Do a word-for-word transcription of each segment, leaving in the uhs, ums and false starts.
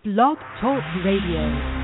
Blog Talk Radio.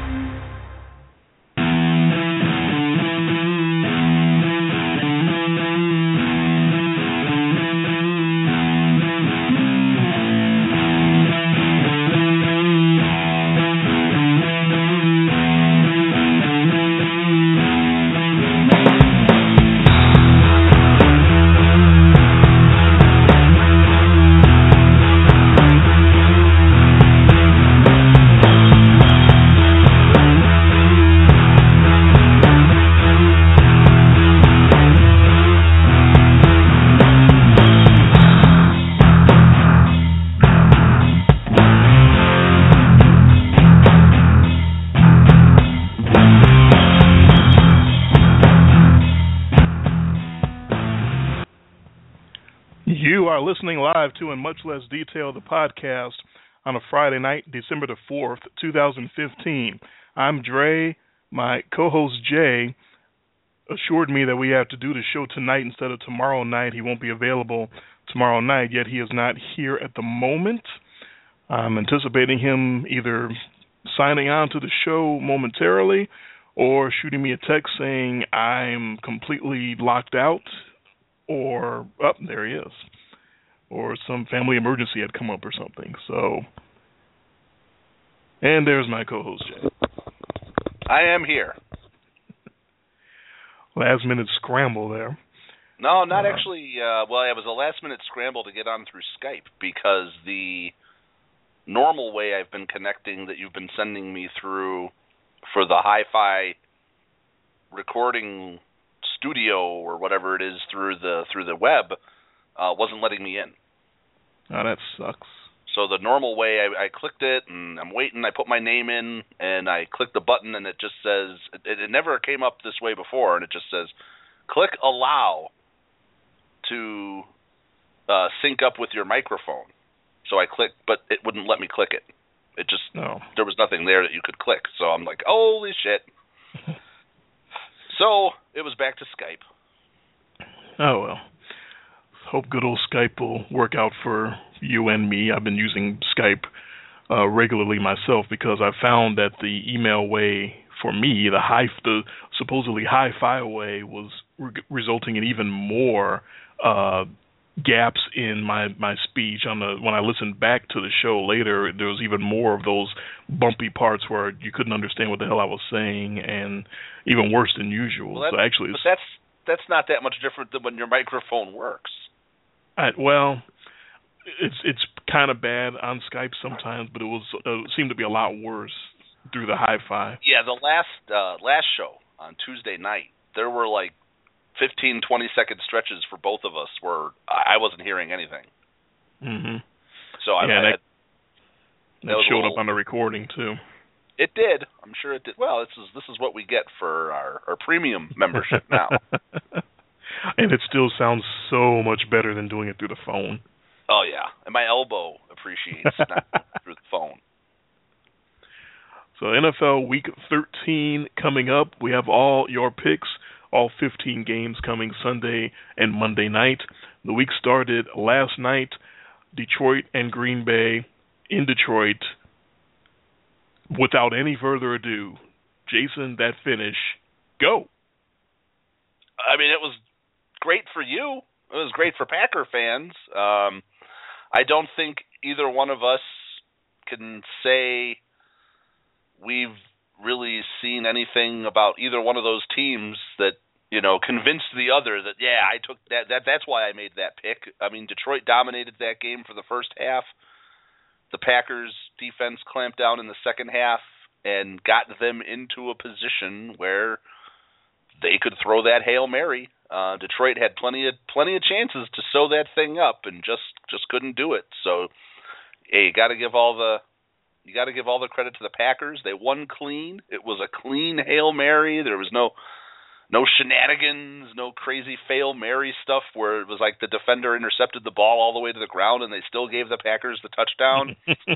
Listening live to In Much Less Detail, the podcast, on a Friday night, December the fourth, two thousand fifteen. I'm Dre. My co-host Jay assured me that we have to do the show tonight instead of tomorrow night. He won't be available tomorrow night, yet he is not here at the moment. I'm anticipating him either signing on to the show momentarily or shooting me a text saying I'm completely locked out, or, oh, there he is. Or some family emergency had come up or something. So, and there's my co-host, Jay. I am here. Last minute scramble there. No, not uh, actually. Uh, well, it was a last minute scramble to get on through Skype because the normal way I've been connecting that you've been sending me through for the hi-fi recording studio or whatever it is through the through the web Uh, wasn't letting me in. Oh, that sucks. So the normal way, I, I clicked it, and I'm waiting. I put my name in, and I click the button, and it just says, it, it never came up this way before, and it just says, click allow to uh, sync up with your microphone. So I clicked, but it wouldn't let me click it. It just, no. There was nothing there that you could click. So I'm like, holy shit. So it was back to Skype. Oh, well. Hope good old Skype will work out for you and me. I've been using Skype uh, regularly myself because I found that the email way for me, the high, the supposedly hi-fi way, was re- resulting in even more uh, gaps in my, my speech. On the when I listened back to the show later, there was even more of those bumpy parts where you couldn't understand what the hell I was saying, and even worse than usual. Well, so actually, but that's that's not that much different than when your microphone works. I, well, it's it's kind of bad on Skype sometimes, but it was uh, it seemed to be a lot worse through the hi-fi. Yeah, the last uh, last show on Tuesday night, there were like fifteen, twenty second stretches for both of us where I wasn't hearing anything. Mm-hmm. So I, yeah, I that, had, that, that showed little, up on the recording too. It did. I'm sure it did. Well, this is this is what we get for our, our premium membership now. And it still sounds so much better than doing it through the phone. Oh, yeah. And my elbow appreciates not through the phone. So N F L Week thirteen coming up. We have all your picks, all fifteen games coming Sunday and Monday night. The week started last night, Detroit and Green Bay in Detroit. Without any further ado, Jason, that finish, go. I mean, it was great for you. It was great for Packer fans. Um, I don't think either one of us can say we've really seen anything about either one of those teams that, you know, convinced the other that, yeah, I took that, that that's why I made that pick. I mean, Detroit dominated that game for the first half. The Packers defense clamped down in the second half and got them into a position where they could throw that Hail Mary. Uh, Detroit had plenty of plenty of chances to sew that thing up and just, just couldn't do it. So, hey, you got to give all the you got to give all the credit to the Packers. They won clean. It was a clean Hail Mary. There was no no shenanigans, no crazy Fail Mary stuff where it was like the defender intercepted the ball all the way to the ground and they still gave the Packers the touchdown.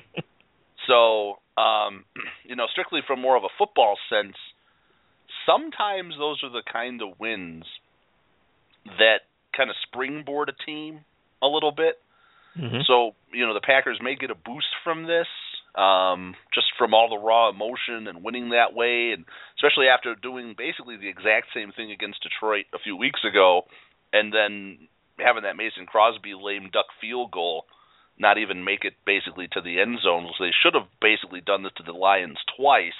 So, um, you know, strictly from more of a football sense, sometimes those are the kind of wins that kind of springboard a team a little bit. Mm-hmm. So, you know, the Packers may get a boost from this, um, just from all the raw emotion and winning that way, and especially after doing basically the exact same thing against Detroit a few weeks ago, and then having that Mason Crosby lame duck field goal not even make it basically to the end zone. So they should have basically done this to the Lions twice.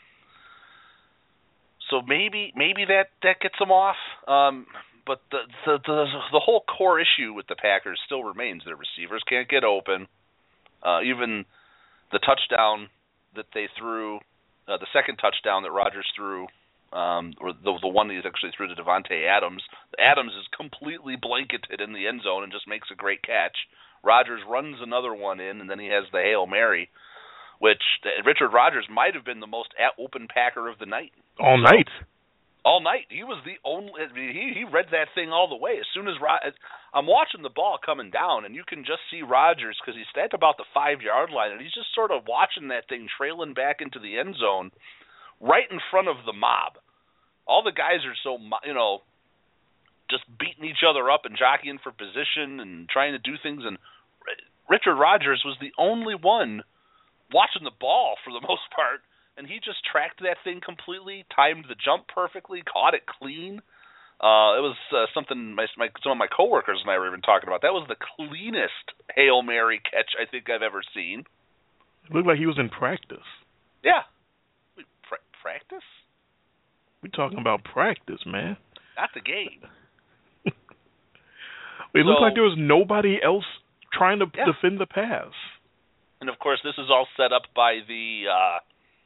So maybe maybe that, that gets them off. Um, but the, the the the whole core issue with the Packers still remains. Their receivers can't get open. Uh, even the touchdown that they threw, uh, the second touchdown that Rodgers threw, um, or the, the one that he actually threw to Devontae Adams, Adams is completely blanketed in the end zone and just makes a great catch. Rodgers runs another one in, and then he has the Hail Mary, which Richard Rodgers might have been the most open Packer of the night. All night. All night. He was the only. He he read that thing all the way. As soon as I'm watching the ball coming down, and you can just see Rodgers because he's at about the five yard line, and he's just sort of watching that thing trailing back into the end zone, right in front of the mob. All the guys are so you know, just beating each other up and jockeying for position and trying to do things. And Richard Rodgers was the only one watching the ball for the most part. And he just tracked that thing completely, timed the jump perfectly, caught it clean. Uh, it was uh, something my, my some of my coworkers and I were even talking about. That was the cleanest Hail Mary catch I think I've ever seen. It looked like he was in practice. Yeah. Pra- practice? We're talking about practice, man. Not the game. It so, looked like there was nobody else trying to yeah. defend the pass. And, of course, this is all set up by the uh,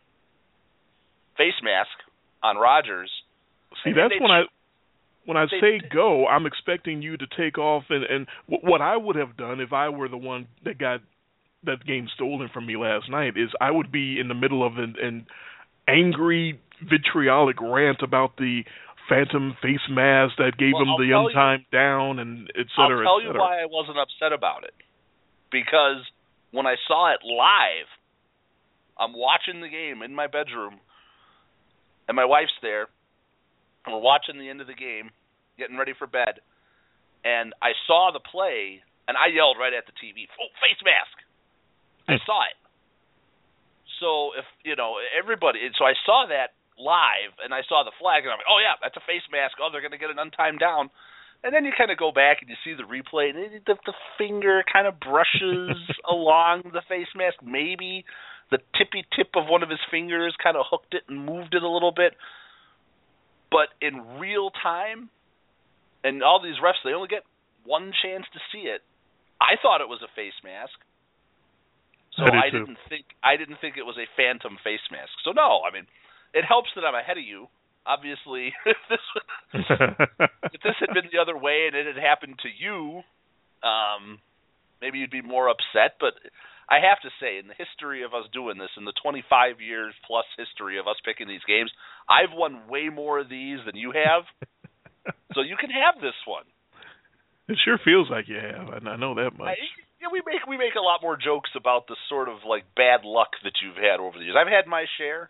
face mask on Rodgers. See, that's when I when I say go, I'm expecting you to take off. And, and what I would have done if I were the one that got that game stolen from me last night is I would be in the middle of an, an angry, vitriolic rant about the phantom face mask that gave well, him I'll the untimed you, down and et cetera, I'll tell et cetera. you why I wasn't upset about it. Because when I saw it live, I'm watching the game in my bedroom, and my wife's there, and we're watching the end of the game, getting ready for bed, and I saw the play, and I yelled right at the T V, "Oh, face mask!" I saw it. So if, you know, everybody, so I saw that live, and I saw the flag, and I'm like, oh, yeah, that's a face mask. Oh, they're going to get an untimed down. And then you kind of go back and you see the replay, and it, the, the finger kind of brushes along the face mask. Maybe the tippy tip of one of his fingers kind of hooked it and moved it a little bit. But in real time, and all these refs, they only get one chance to see it. I thought it was a face mask. So I, I didn't think I didn't think it was a phantom face mask. So no, I mean, it helps that I'm ahead of you. Obviously, if this if this had been the other way and it had happened to you, um, maybe you'd be more upset. But I have to say, in the history of us doing this, in the twenty-five years plus history of us picking these games, I've won way more of these than you have. So you can have this one. It sure feels like you have. I know that much. I, yeah, we make we make a lot more jokes about the sort of like bad luck that you've had over the years. I've had my share.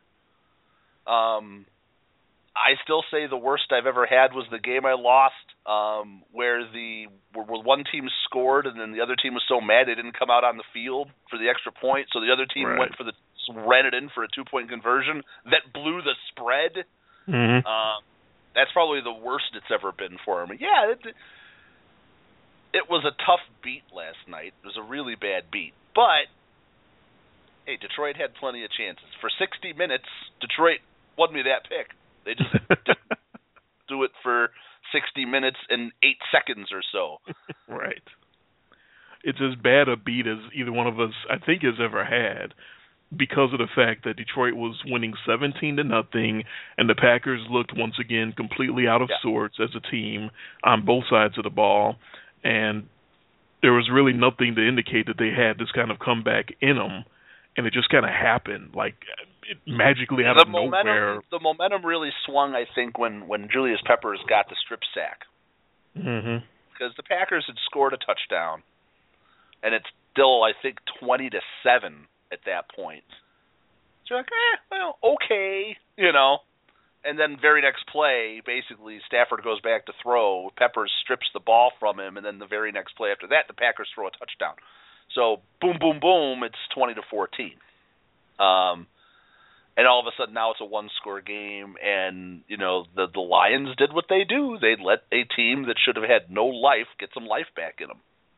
Um, I still say the worst I've ever had was the game I lost, um, where the where one team scored and then the other team was so mad they didn't come out on the field for the extra point, so the other team right. went for the ran it in for a two point conversion that blew the spread. Mm-hmm. Um, that's probably the worst it's ever been for me. Yeah. It, It was a tough beat last night. It was a really bad beat. But, hey, Detroit had plenty of chances. For sixty minutes, Detroit won me that pick. They just didn't do it for sixty minutes and eight seconds or so. Right. It's as bad a beat as either one of us, I think, has ever had because of the fact that Detroit was winning seventeen to nothing, and the Packers looked once again completely out of yeah. sorts as a team on both sides of the ball. And there was really nothing to indicate that they had this kind of comeback in them, and it just kind of happened, like it magically out the of momentum, nowhere. The momentum really swung, I think, when, when Julius Peppers got the strip sack. Mm-hmm. Because the Packers had scored a touchdown, and it's still, I think, twenty to seven at that point. So you're like, eh, well, okay, you know. And then very next play, basically, Stafford goes back to throw. Peppers strips the ball from him, and then the very next play after that, the Packers throw a touchdown. So boom, boom, boom, it's twenty to fourteen. Um, and all of a sudden now it's a one-score game, and you know the the Lions did what they do. They let a team that should have had no life get some life back in them.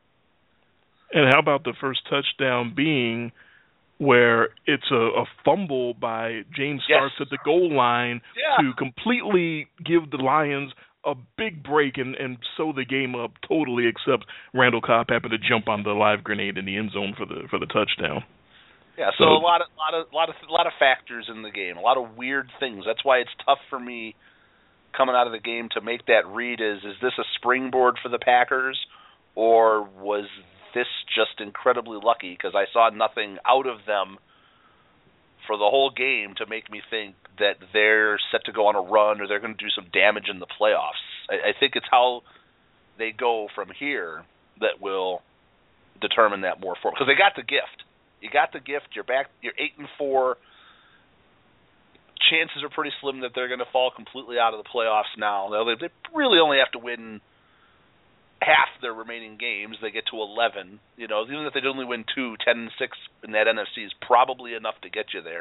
And how about the first touchdown being where it's a, a fumble by James Starks yes. at the goal line yeah. to completely give the Lions a big break and, and sew the game up totally, except Randall Cobb happened to jump on the live grenade in the end zone for the for the touchdown. Yeah, so, so a lot of lot of lot of lot of factors in the game, a lot of weird things. That's why it's tough for me coming out of the game to make that read. Is is this a springboard for the Packers, or was this just incredibly lucky? Because I saw nothing out of them for the whole game to make me think that they're set to go on a run or they're going to do some damage in the playoffs. I, I think it's how they go from here that will determine that more for, because they got the gift. You got the gift. You're back. You're eight and four. Chances are pretty slim that they're going to fall completely out of the playoffs now. They really only have to win half their remaining games. They get to eleven. You know, even if they only win two, ten and six in that N F C is probably enough to get you there.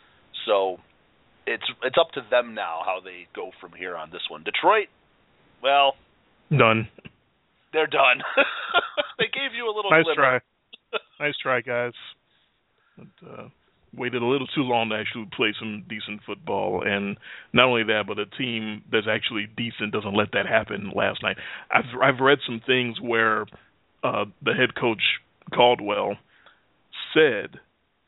So it's it's up to them now how they go from here on this one. Detroit, well, done. They're done. They gave you a little nice glimmer. try. Nice try, guys. But, uh, waited a little too long to actually play some decent football, and not only that, but a team that's actually decent doesn't let that happen last night. I've I've read some things where uh, the head coach Caldwell said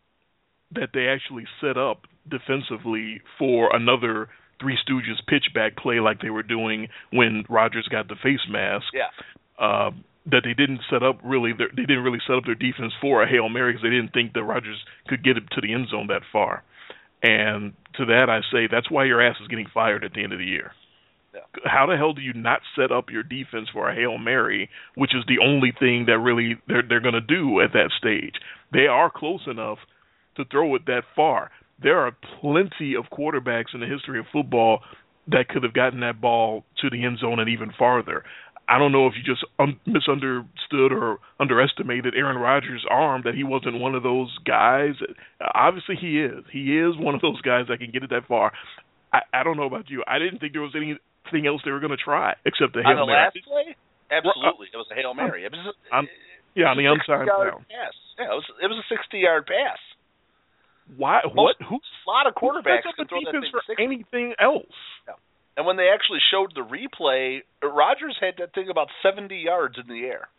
that they actually set up defensively for another Three Stooges pitchback play like they were doing when Rodgers got the face mask. Yeah. Uh, that they didn't set up really, their, they didn't really set up their defense for a Hail Mary because they didn't think that Rodgers could get it to the end zone that far. And to that I say, that's why your ass is getting fired at the end of the year. Yeah. How the hell do you not set up your defense for a Hail Mary, which is the only thing that really they're, they're going to do at that stage? They are close enough to throw it that far. There are plenty of quarterbacks in the history of football that could have gotten that ball to the end zone and even farther. I don't know if you just un- misunderstood or underestimated Aaron Rodgers' arm, that he wasn't one of those guys. Obviously he is. He is one of those guys that can get it that far. I, I don't know about you. I didn't think there was anything else they were going to try except the Hail Mary. On the Mary. last play? Absolutely. It was a Hail Mary. It was a, on, yeah, on the unsigned down. Pass. Yeah, it was, it was a sixty-yard pass. Why? Most, what? Who's, a lot of quarterbacks who can throw that thing for sixty. anything else? Yeah. And when they actually showed the replay, Rodgers had that thing about seventy yards in the air.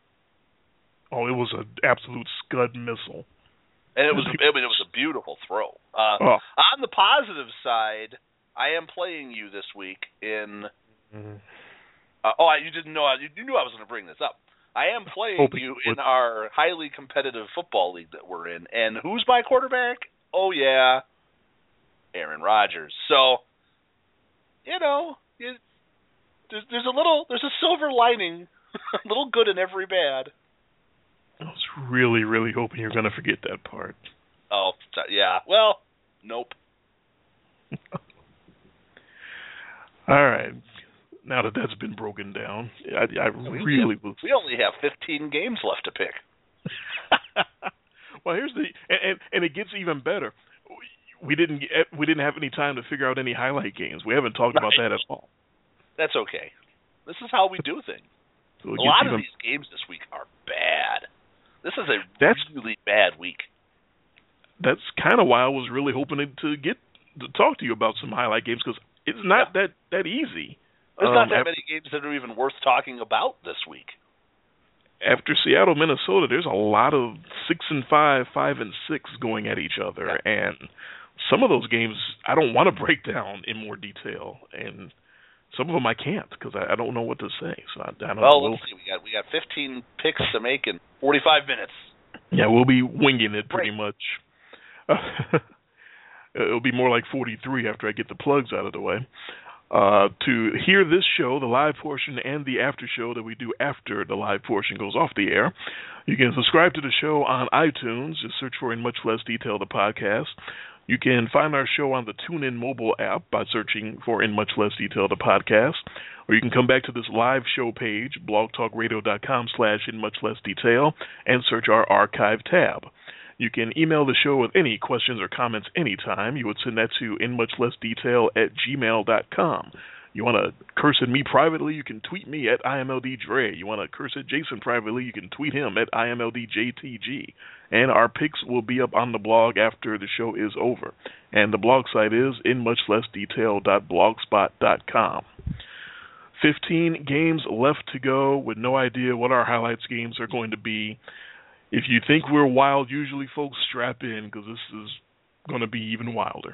Oh, it was an absolute scud missile. And it was I mean, it was a beautiful throw. Uh, oh. On the positive side, I am playing you this week in mm-hmm. uh, oh, you didn't know you knew I was going to bring this up. I am playing Hoping you in our highly competitive football league that we're in. And who's my quarterback? Oh, yeah, Aaron Rodgers. So, you know, it, there's, there's a little, there's a silver lining, a little good in every bad. I was really, really hoping you're going to forget that part. Oh, yeah. Well, nope. All right. Now that that's been broken down, I, I really have, was. We only have fifteen games left to pick. Well, here's the, and, and and it gets even better. We didn't we didn't have any time to figure out any highlight games. We haven't talked right. about that at all. That's okay. This is how we do things. So a lot even, of these games this week are bad. This is a that's, really bad week. That's kind of why I was really hoping to get to talk to you about some highlight games, because it's not yeah. that, that easy. There's um, not that many games that are even worth talking about this week. After Seattle, Minnesota, there's a lot of six and five, five and six going at each other, yeah. and some of those games I don't want to break down in more detail, and some of them I can't because I, I don't know what to say. So I, I don't well, know. let's see. We got we got fifteen picks to make in forty-five minutes. Yeah, we'll be winging it pretty Great. much. It'll be more like forty-three after I get the plugs out of the way. Uh, to hear this show, the live portion, and the after show that we do after the live portion goes off the air, you can subscribe to the show on iTunes. Just search for In Much Less Detail, the podcast. You can find our show on the TuneIn mobile app by searching for In Much Less Detail, the podcast. Or you can come back to this live show page, blogtalkradio.com slash In Much Less Detail, and search our archive tab. You can email the show with any questions or comments anytime. You would send that to in much less detail at gmail dot com. You want to curse at me privately, you can tweet me at I M L D Dre. You want to curse at Jason privately, you can tweet him at I M L D J T G. And our picks will be up on the blog after the show is over. And the blog site is in much less detail dot blogspot dot com. fifteen games left to go with no idea what our highlights games are going to be. If you think we're wild, usually folks strap in because this is going to be even wilder.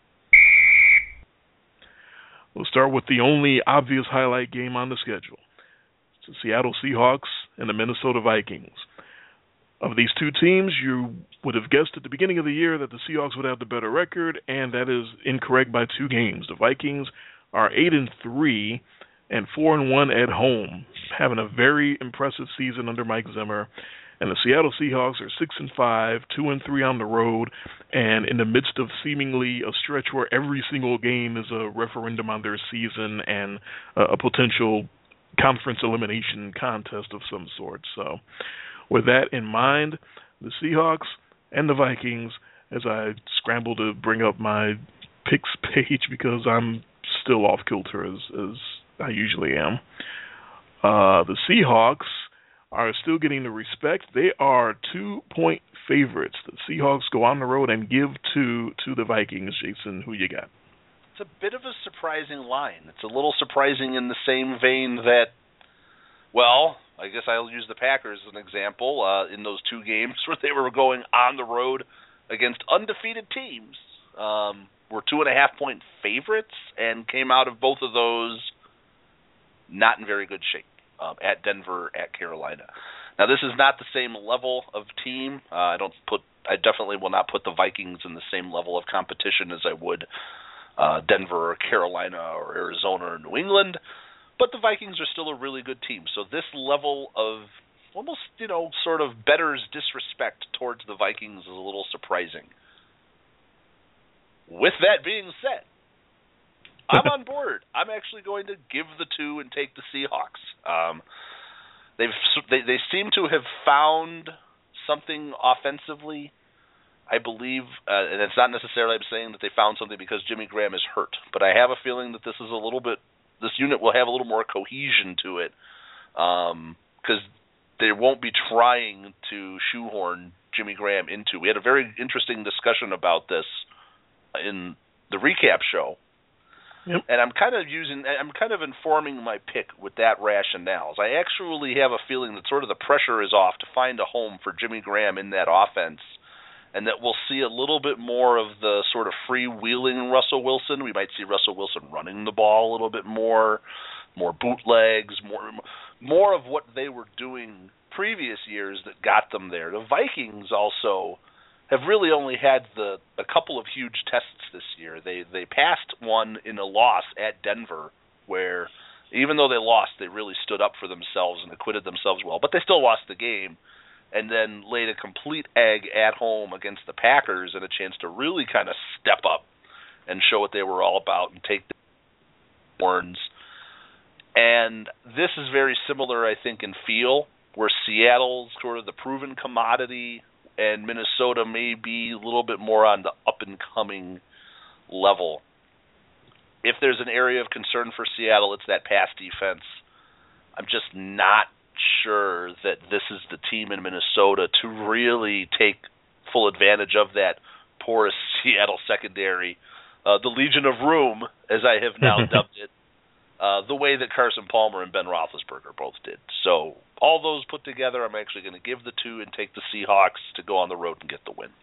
We'll start with the only obvious highlight game on the schedule. It's the Seattle Seahawks and the Minnesota Vikings. Of these two teams, you would have guessed at the beginning of the year that the Seahawks would have the better record, and that is incorrect by two games. The Vikings are eight and three and four and one at home, having a very impressive season under Mike Zimmer. And the Seattle Seahawks are six and five, two and three on the road, and in the midst of seemingly a stretch where every single game is a referendum on their season and uh, a potential conference elimination contest of some sort. So, with that in mind, the Seahawks and the Vikings, as I scramble to bring up my picks page because I'm still off kilter as, as I usually am. Uh, the Seahawks are still getting the respect. They are two-point favorites. The Seahawks go on the road and give two to the Vikings. Jason, who you got? It's a bit of a surprising line. It's a little surprising in the same vein that, well, I guess I'll use the Packers as an example. Uh, in those two games where they were going on the road against undefeated teams, um, were two-and-a-half-point favorites and came out of both of those not in very good shape. Um, at Denver, at Carolina. Now, this is not the same level of team. Uh, I don't put. I definitely will not put the Vikings in the same level of competition as I would uh, Denver, or Carolina, or Arizona, or New England. But the Vikings are still a really good team. So this level of almost, you know, sort of bettor's disrespect towards the Vikings is a little surprising. With that being said, I'm on board. I'm actually going to give the two and take the Seahawks. Um, they've they they seem to have found something offensively, I believe, uh, and it's not necessarily I'm saying that they found something because Jimmy Graham is hurt, but I have a feeling that this is a little bit this unit will have a little more cohesion to it because um, they won't be trying to shoehorn Jimmy Graham into. We had a very interesting discussion about this in the recap show. Yep. And I'm kind of using, I'm kind of informing my pick with that rationale. I actually have a feeling that sort of the pressure is off to find a home for Jimmy Graham in that offense, and that we'll see a little bit more of the sort of freewheeling Russell Wilson. We might see Russell Wilson running the ball a little bit more, more bootlegs, more, more of what they were doing previous years that got them there. The Vikings also have really only had the a couple of huge tests this year. They they passed one in a loss at Denver, where even though they lost, they really stood up for themselves and acquitted themselves well. But they still lost the game, and then laid a complete egg at home against the Packers and a chance to really kind of step up and show what they were all about and take the horns. And this is very similar, I think, in feel, where Seattle's sort of the proven commodity, and Minnesota may be a little bit more on the up-and-coming level. If there's an area of concern for Seattle, it's that pass defense. I'm just not sure that this is the team in Minnesota to really take full advantage of that porous Seattle secondary, uh, the Legion of Room, as I have now dubbed it, uh, the way that Carson Palmer and Ben Roethlisberger both did. So all those put together, I'm actually going to give the two and take the Seahawks to go on the road and get the win.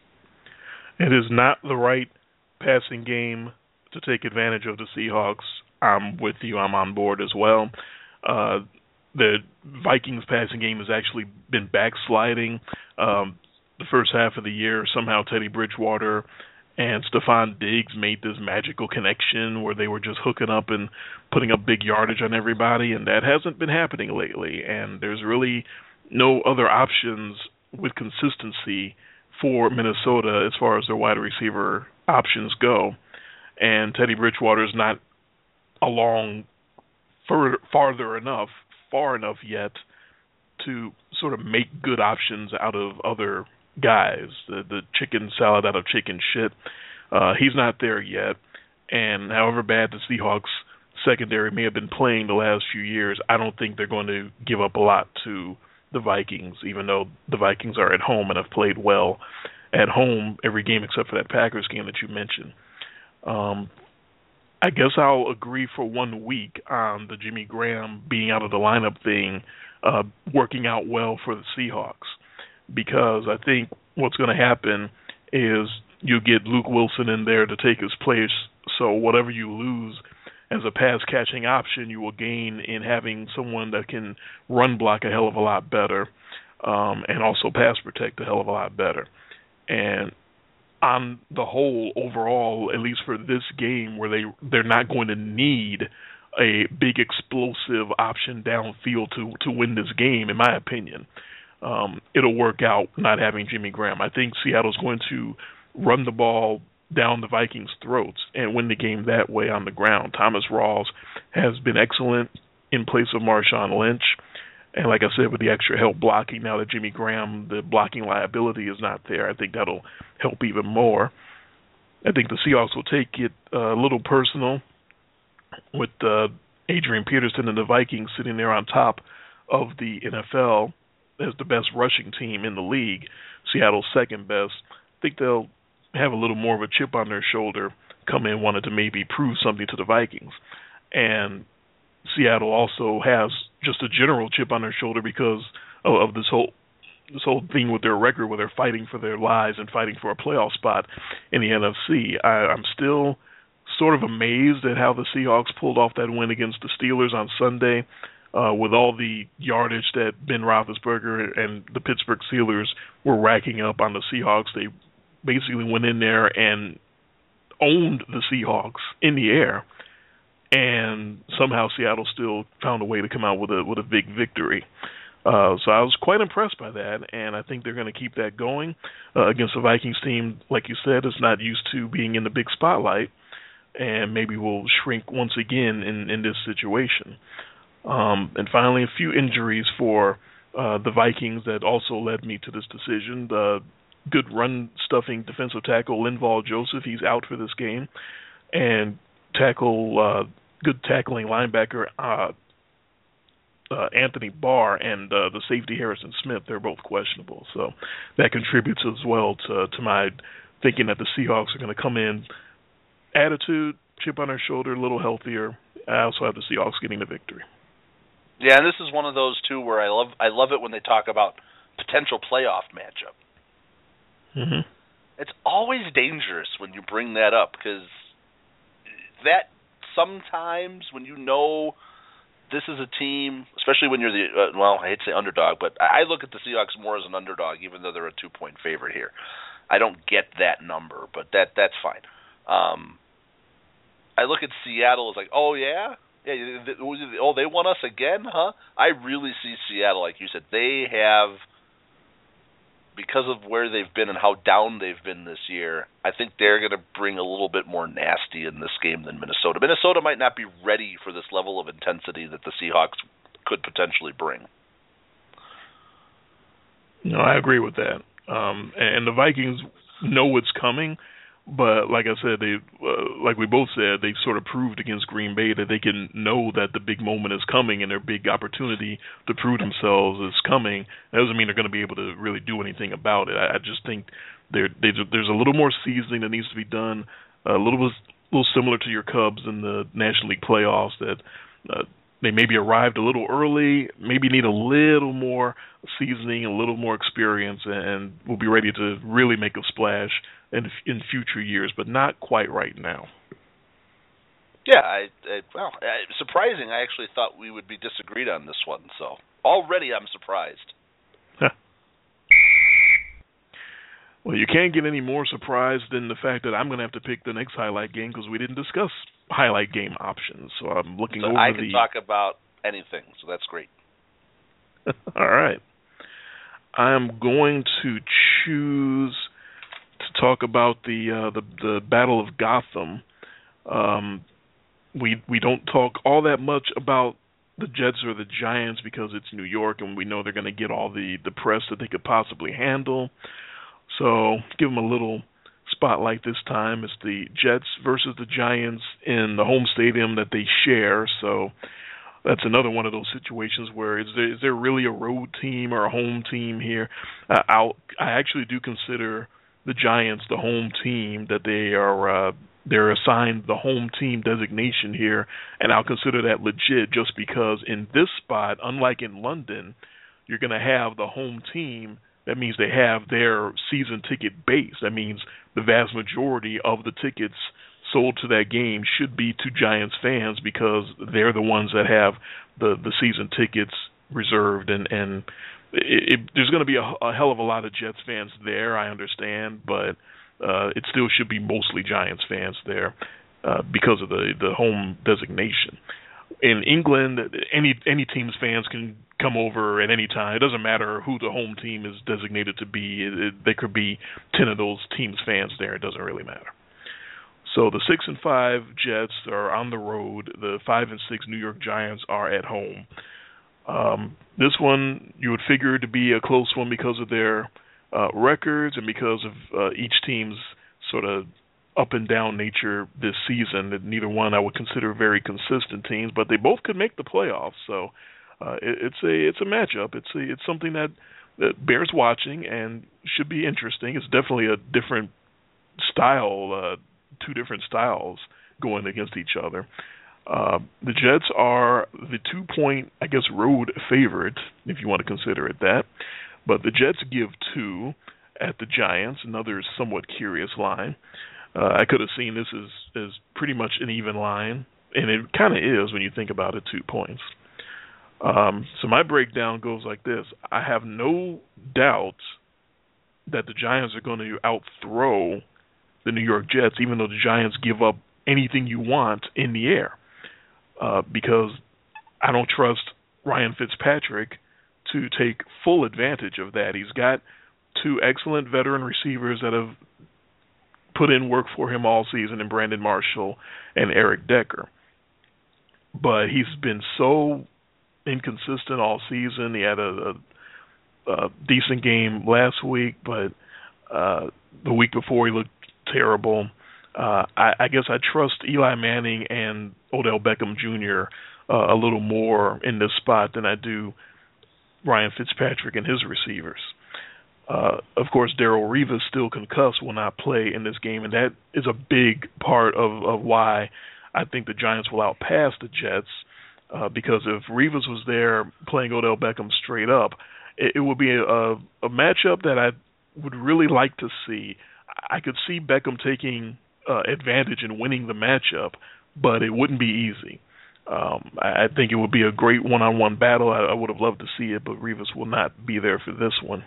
It is not the right passing game to take advantage of the Seahawks. I'm with you. I'm on board as well. Uh, the Vikings passing game has actually been backsliding. Um, the first half of the year, somehow Teddy Bridgewater and Stephon Diggs made this magical connection where they were just hooking up and putting up big yardage on everybody, and that hasn't been happening lately. And there's really no other options with consistency for Minnesota as far as their wide receiver options go. And Teddy Bridgewater is not along fur- farther enough, far enough yet to sort of make good options out of other guys, the the chicken salad out of chicken shit. Uh, he's not there yet, and however bad the Seahawks secondary may have been playing the last few years, I don't think they're going to give up a lot to the Vikings, even though the Vikings are at home and have played well at home every game except for that Packers game that you mentioned. Um, I guess I'll agree for one week on the Jimmy Graham being out of the lineup thing uh, working out well for the Seahawks, because I think what's going to happen is you get Luke Wilson in there to take his place, so whatever you lose as a pass-catching option, you will gain in having someone that can run block a hell of a lot better um, and also pass protect a hell of a lot better. And on the whole, overall, at least for this game, where they, they're not going to need a big explosive option downfield to, to win this game, in my opinion, um, it'll work out not having Jimmy Graham. I think Seattle's going to run the ball down the Vikings' throats and win the game that way on the ground. Thomas Rawls has been excellent in place of Marshawn Lynch. And like I said, with the extra help blocking, now that Jimmy Graham, the blocking liability is not there, I think that'll help even more. I think the Seahawks will take it uh, a little personal with uh, Adrian Peterson and the Vikings sitting there on top of the N F L as the best rushing team in the league, Seattle's second best. I think they'll have a little more of a chip on their shoulder, come in wanted to maybe prove something to the Vikings. And Seattle also has just a general chip on their shoulder because of, of this whole this whole thing with their record where they're fighting for their lives and fighting for a playoff spot in the N F C. I, I'm still sort of amazed at how the Seahawks pulled off that win against the Steelers on Sunday uh, with all the yardage that Ben Roethlisberger and the Pittsburgh Steelers were racking up on the Seahawks. They basically went in there and owned the Seahawks in the air, and somehow Seattle still found a way to come out with a with a big victory. Uh, so I was quite impressed by that, and I think they're going to keep that going uh, against the Vikings team, like you said, is not used to being in the big spotlight, and maybe will shrink once again in, in this situation. Um, and finally, a few injuries for uh, the Vikings that also led me to this decision. The good run-stuffing defensive tackle Linval Joseph, he's out for this game, and tackle uh, good tackling linebacker uh, uh, Anthony Barr and uh, the safety Harrison Smith, they're both questionable. So that contributes as well to, to my thinking that the Seahawks are going to come in attitude, chip on their shoulder, a little healthier. I also have the Seahawks getting the victory. Yeah, and this is one of those two where I love I love it when they talk about potential playoff matchup. Mm-hmm. It's always dangerous when you bring that up, because that sometimes when you know this is a team, especially when you're the, uh, well, I hate to say underdog, but I look at the Seahawks more as an underdog, even though they're a two-point favorite here. I don't get that number, but that that's fine. Um, I look at Seattle as like, oh, yeah? yeah, oh, they won us again, huh? I really see Seattle, like you said, they have, because of where they've been and how down they've been this year, I think they're going to bring a little bit more nasty in this game than Minnesota. Minnesota might not be ready for this level of intensity that the Seahawks could potentially bring. No, I agree with that. Um, and the Vikings know it's coming, but like I said, they, uh, like we both said, they sort of proved against Green Bay that they can know that the big moment is coming and their big opportunity to prove themselves is coming. That doesn't mean they're going to be able to really do anything about it. I, I just think there there's a little more seasoning that needs to be done, a little bit, a little similar to your Cubs in the National League playoffs, that uh, they maybe arrived a little early, maybe need a little more seasoning, a little more experience, and we'll be ready to really make a splash in in future years, but not quite right now. Yeah, I, I well, I, surprising. I actually thought we would be disagreed on this one, so already I'm surprised. Well, you can't get any more surprised than the fact that I'm going to have to pick the next highlight game because we didn't discuss highlight game options. So I'm looking so over I the... I can talk about anything, so that's great. All right. I'm going to choose to talk about the uh, the, the Battle of Gotham. Um, we we don't talk all that much about the Jets or the Giants because it's New York and we know they're going to get all the, the press that they could possibly handle. So give them a little spotlight this time. It's the Jets versus the Giants in the home stadium that they share. So that's another one of those situations where is there, is there really a road team or a home team here? Uh, I'll, I actually do consider the Giants the home team, that they are uh, they're assigned the home team designation here, and I'll consider that legit just because in this spot, unlike in London, you're going to have the home team. That means they have their season ticket base. That means the vast majority of the tickets sold to that game should be to Giants fans because they're the ones that have the, the season tickets reserved. And, and it, it, there's going to be a, a hell of a lot of Jets fans there, I understand, but uh, it still should be mostly Giants fans there uh, because of the, the home designation. In England, any any team's fans can come over at any time. It doesn't matter who the home team is designated to be. It, it, there could be ten of those teams' fans there. It doesn't really matter. So the six and five Jets are on the road. The five and six New York Giants are at home. Um, this one you would figure to be a close one because of their uh, records and because of uh, each team's sort of up and down nature this season. Neither one I would consider very consistent teams, but they both could make the playoffs. So uh, it, it's a it's a matchup. It's a, it's something that, that bears watching and should be interesting. It's definitely a different style, uh, two different styles going against each other. Uh, the Jets are the two-point, I guess, road favorite, if you want to consider it that. But the Jets give two at the Giants, another somewhat curious line. Uh, I could have seen this as, as pretty much an even line, and it kind of is when you think about it, two points. Um, so my breakdown goes like this. I have no doubt that the Giants are going to outthrow the New York Jets, even though the Giants give up anything you want in the air, uh, because I don't trust Ryan Fitzpatrick to take full advantage of that. He's got two excellent veteran receivers that have put in work for him all season in Brandon Marshall and Eric Decker. But he's been so inconsistent all season. He had a, a, a decent game last week, but uh, the week before he looked terrible. Uh, I, I guess I trust Eli Manning and Odell Beckham Junior Uh, a little more in this spot than I do Ryan Fitzpatrick and his receivers. Uh, of course, Darrelle Revis, still concussed, will not play in this game, and that is a big part of, of why I think the Giants will outpass the Jets, uh, because if Revis was there playing Odell Beckham straight up, it, it would be a, a matchup that I would really like to see. I could see Beckham taking uh, advantage and winning the matchup, but it wouldn't be easy. Um, I, I think it would be a great one-on-one battle. I, I would have loved to see it, but Revis will not be there for this one.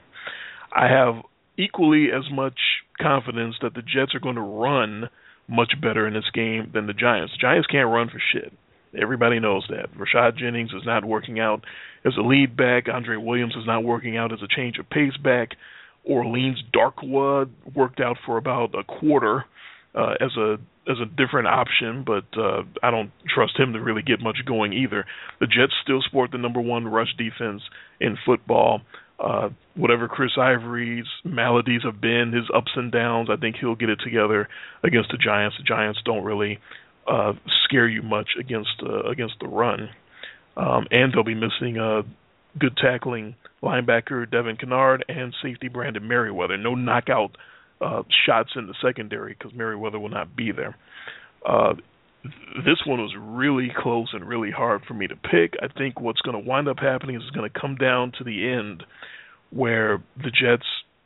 I have equally as much confidence that the Jets are going to run much better in this game than the Giants. The Giants can't run for shit. Everybody knows that. Rashad Jennings is not working out as a lead back. Andre Williams is not working out as a change of pace back. Orleans Darkwa worked out for about a quarter uh, as a as a different option, but uh, I don't trust him to really get much going either. The Jets still sport the number one rush defense in football. Uh, whatever Chris Ivory's maladies have been, his ups and downs, I think he'll get it together against the Giants. The Giants don't really uh, scare you much against uh, against the run. Um, and they'll be missing a good tackling linebacker Devin Kennard and safety Brandon Merriweather. No knockout uh, shots in the secondary because Merriweather will not be there. Uh, this one was really close and really hard for me to pick. I think what's going to wind up happening is it's going to come down to the end where the Jets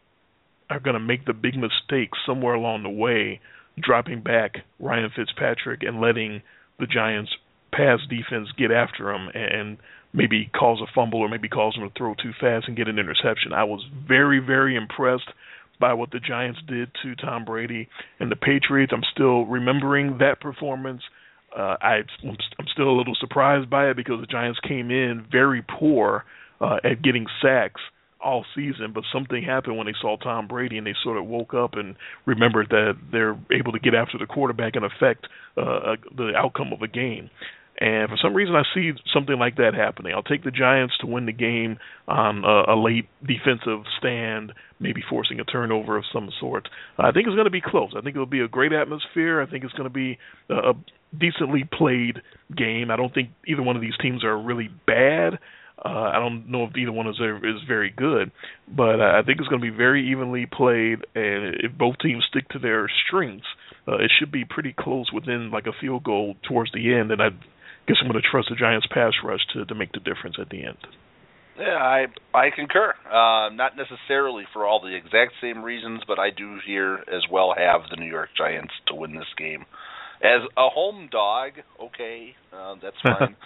are going to make the big mistake somewhere along the way, dropping back Ryan Fitzpatrick and letting the Giants' pass defense get after him and maybe cause a fumble or maybe cause him to throw too fast and get an interception. I was very, very impressed by what the Giants did to Tom Brady and the Patriots. I'm still remembering that performance. Uh, I, I'm still a little surprised by it because the Giants came in very poor uh, at getting sacks all season, but something happened when they saw Tom Brady and they sort of woke up and remembered that they're able to get after the quarterback and affect uh, the outcome of a game. And for some reason, I see something like that happening. I'll take the Giants to win the game on a, a late defensive stand, maybe forcing a turnover of some sort. I think it's going to be close. I think it'll be a great atmosphere. I think it's going to be a, a decently played game. I don't think either one of these teams are really bad. Uh, I don't know if either one is is very good, but I think it's going to be very evenly played, and if both teams stick to their strengths, uh, it should be pretty close within like a field goal towards the end, and I guess I'm going to trust the Giants' pass rush to, to make the difference at the end. Yeah, I I concur. Uh, not necessarily for all the exact same reasons, but I do here as well have the New York Giants to win this game. As a home dog, okay, uh, that's fine.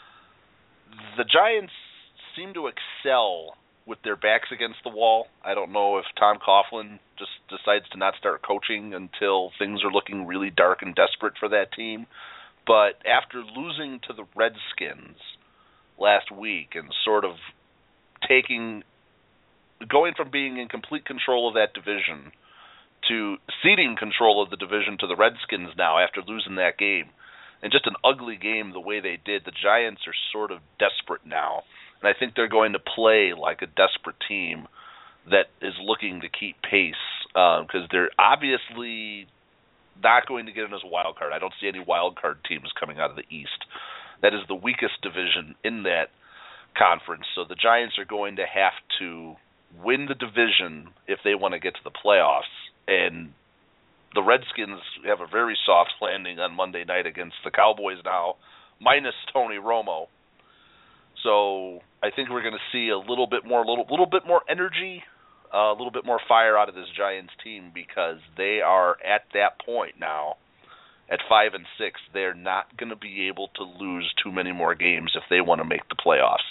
The Giants seem to excel with their backs against the wall. I don't know if Tom Coughlin just decides to not start coaching until things are looking really dark and desperate for that team. But after losing to the Redskins last week and sort of taking, going from being in complete control of that division to ceding control of the division to the Redskins now after losing that game, and just an ugly game the way they did, the Giants are sort of desperate now. And I think they're going to play like a desperate team that is looking to keep pace because uh, they're obviously not going to get in as a wild card. I don't see any wild card teams coming out of the East. That is the weakest division in that conference. So the Giants are going to have to win the division if they want to get to the playoffs. And the Redskins have a very soft landing on Monday night against the Cowboys now, minus Tony Romo. So I think we're going to see a little bit more, little, little bit more energy, uh, a little bit more fire out of this Giants team because they are at that point now, at five and six. They're not going to be able to lose too many more games if they want to make the playoffs.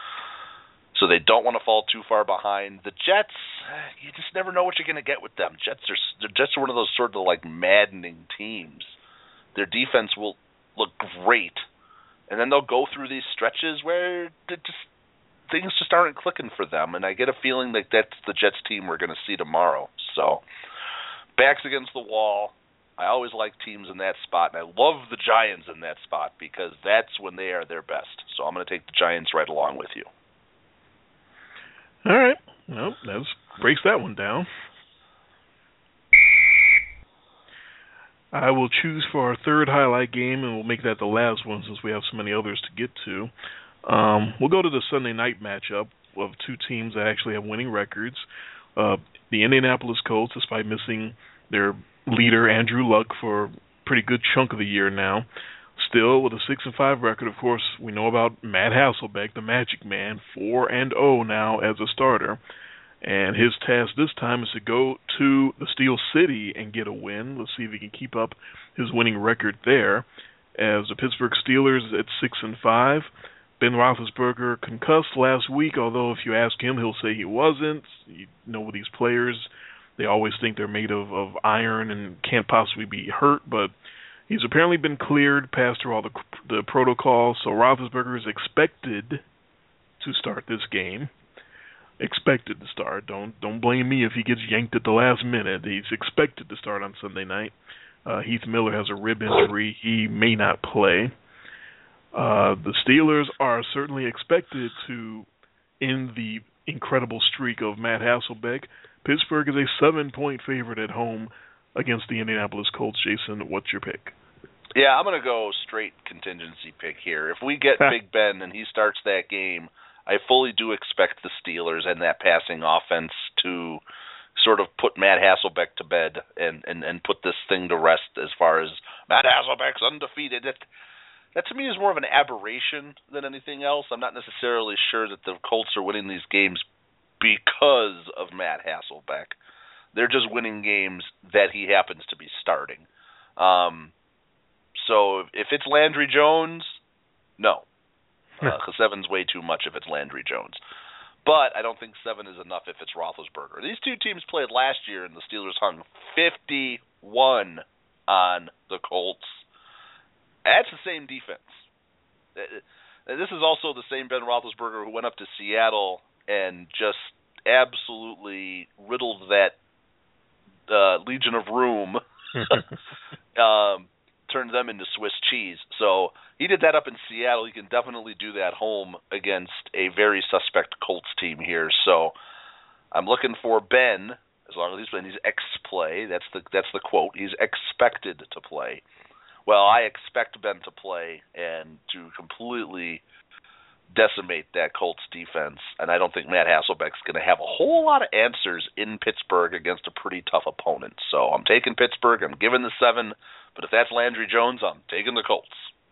So they don't want to fall too far behind. The Jets, you just never know what you're going to get with them. Jets are the Jets are one of those sort of like maddening teams. Their defense will look great, and then they'll go through these stretches where just things just aren't clicking for them. And I get a feeling that that's the Jets team we're going to see tomorrow. So backs against the wall. I always like teams in that spot, and I love the Giants in that spot because that's when they are their best. So I'm going to take the Giants right along with you. All right. Well, let's break that one down. I will choose for our third highlight game, and we'll make that the last one since we have so many others to get to. Um, we'll go to the Sunday night matchup of two teams that actually have winning records. Uh, the Indianapolis Colts, despite missing their leader, Andrew Luck, for a pretty good chunk of the year now, still with a six and five record. Of course, we know about Matt Hasselbeck, the Magic Man, four and oh now as a starter. And his task this time is to go to the Steel City and get a win. Let's see if he can keep up his winning record there. As the Pittsburgh Steelers at six and five, Ben Roethlisberger concussed last week. Although if you ask him, he'll say he wasn't. You know, with these players, they always think they're made of, of iron and can't possibly be hurt. But he's apparently been cleared, passed through all the the protocols. So Roethlisberger is expected to start this game. Expected to start. Don't don't blame me if he gets yanked at the last minute. He's expected to start on Sunday night. Uh, Heath Miller has a rib injury. He may not play. Uh, the Steelers are certainly expected to end the incredible streak of Matt Hasselbeck. Pittsburgh is a seven-point favorite at home against the Indianapolis Colts. Jason, what's your pick? Yeah, I'm going to go straight contingency pick here. If we get Big Ben and he starts that game, I fully do expect the Steelers and that passing offense to sort of put Matt Hasselbeck to bed and, and, and put this thing to rest as far as Matt Hasselbeck's undefeated. It, that to me is more of an aberration than anything else. I'm not necessarily sure that the Colts are winning these games because of Matt Hasselbeck. They're just winning games that he happens to be starting. Um, so if it's Landry Jones, no. Because uh, seven's way too much if it's Landry Jones. But I don't think seven is enough if it's Roethlisberger. These two teams played last year, and the Steelers hung fifty-one on the Colts. That's the same defense. This is also the same Ben Roethlisberger who went up to Seattle and just absolutely riddled that uh, Legion of Room um, turn them into Swiss cheese. So he did that up in Seattle. He can definitely do that home against a very suspect Colts team here. So I'm looking for Ben, as long as he's playing, he's ex-play. That's the that's the quote. He's expected to play. Well, I expect Ben to play and to completely decimate that Colts defense, and I don't think Matt Hasselbeck's going to have a whole lot of answers in Pittsburgh against a pretty tough opponent. So I'm taking Pittsburgh. I'm giving the seven, but if that's Landry Jones, I'm taking the Colts.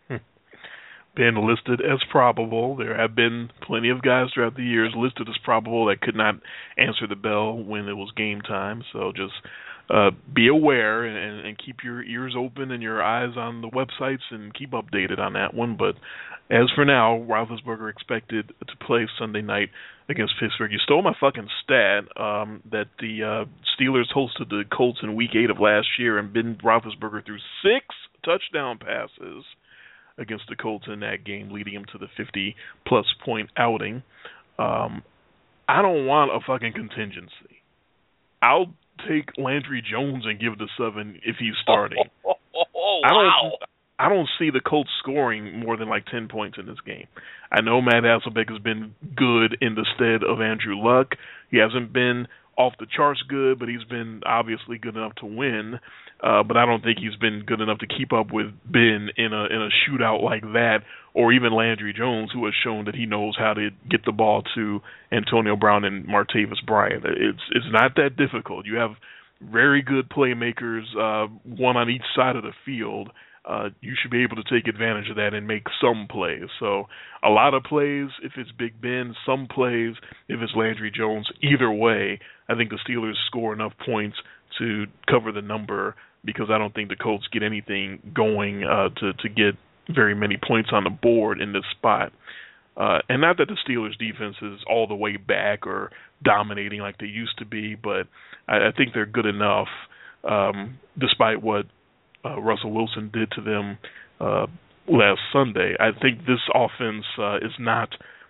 Been listed as probable. There have been plenty of guys throughout the years listed as probable that could not answer the bell when it was game time. So just uh, be aware and, and keep your ears open and your eyes on the websites and keep updated on that one. But as for now, Roethlisberger expected to play Sunday night against Pittsburgh. You stole my fucking stat um, that the uh, Steelers hosted the Colts in Week eight of last year, and Ben Roethlisberger threw six touchdown passes against the Colts in that game, leading him to the fifty-plus point outing. Um, I don't want a fucking contingency. I'll take Landry Jones and give the seven if he's starting. Oh, oh, oh, I don't, wow. I don't see the Colts scoring more than like ten points in this game. I know Matt Hasselbeck has been good in the stead of Andrew Luck. He hasn't been off the charts good, but he's been obviously good enough to win. Uh, but I don't think he's been good enough to keep up with Ben in a in a shootout like that, or even Landry Jones, who has shown that he knows how to get the ball to Antonio Brown and Martavis Bryant. It's it's not that difficult. You have very good playmakers, uh, one on each side of the field. Uh, you should be able to take advantage of that and make some plays. So a lot of plays if it's Big Ben, some plays if it's Landry Jones. Either way, I think the Steelers score enough points to cover the number, because I don't think the Colts get anything going uh, to, to get very many points on the board in this spot. Uh, and not that the Steelers' defense is all the way back or dominating like they used to be, but I, I think they're good enough, um, despite what uh, Russell Wilson did to them uh, last Sunday. I think this offense uh, is not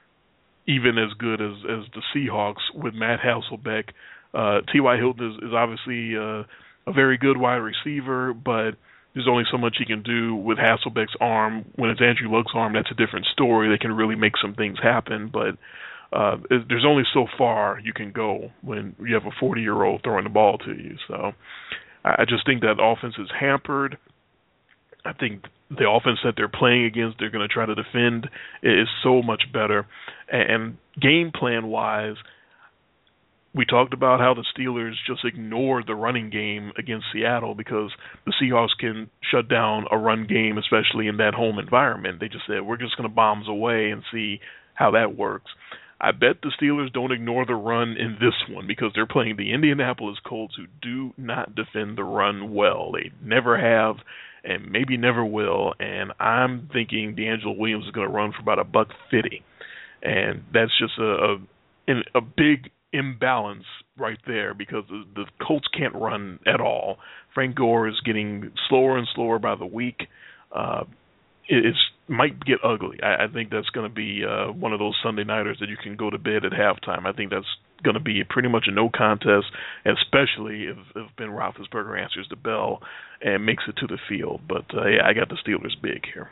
even as good as, as the Seahawks with Matt Hasselbeck. Uh, T Y. Hilton is, is obviously uh, a very good wide receiver, but there's only so much he can do with Hasselbeck's arm. When it's Andrew Luck's arm, that's a different story. They can really make some things happen, but uh, it, there's only so far you can go when you have a forty-year-old throwing the ball to you. So I, I just think that offense is hampered. I think the offense that they're playing against, they're going to try to defend, is so much better. And, and game plan-wise, we talked about how the Steelers just ignored the running game against Seattle because the Seahawks can shut down a run game, especially in that home environment. They just said, we're just going to bombs away and see how that works. I bet the Steelers don't ignore the run in this one because they're playing the Indianapolis Colts, who do not defend the run well. They never have and maybe never will, and I'm thinking DeAngelo Williams is going to run for about a buck fifty. And that's just a, a, a big imbalance right there because the, the Colts can't run at all. Frank Gore is getting slower and slower by the week. Uh, it it's, might get ugly. I, I think that's going to be uh, one of those Sunday nighters that you can go to bed at halftime. I think that's going to be pretty much a no contest, especially if, if Ben Roethlisberger answers the bell and makes it to the field. But uh, yeah, I got the Steelers big here.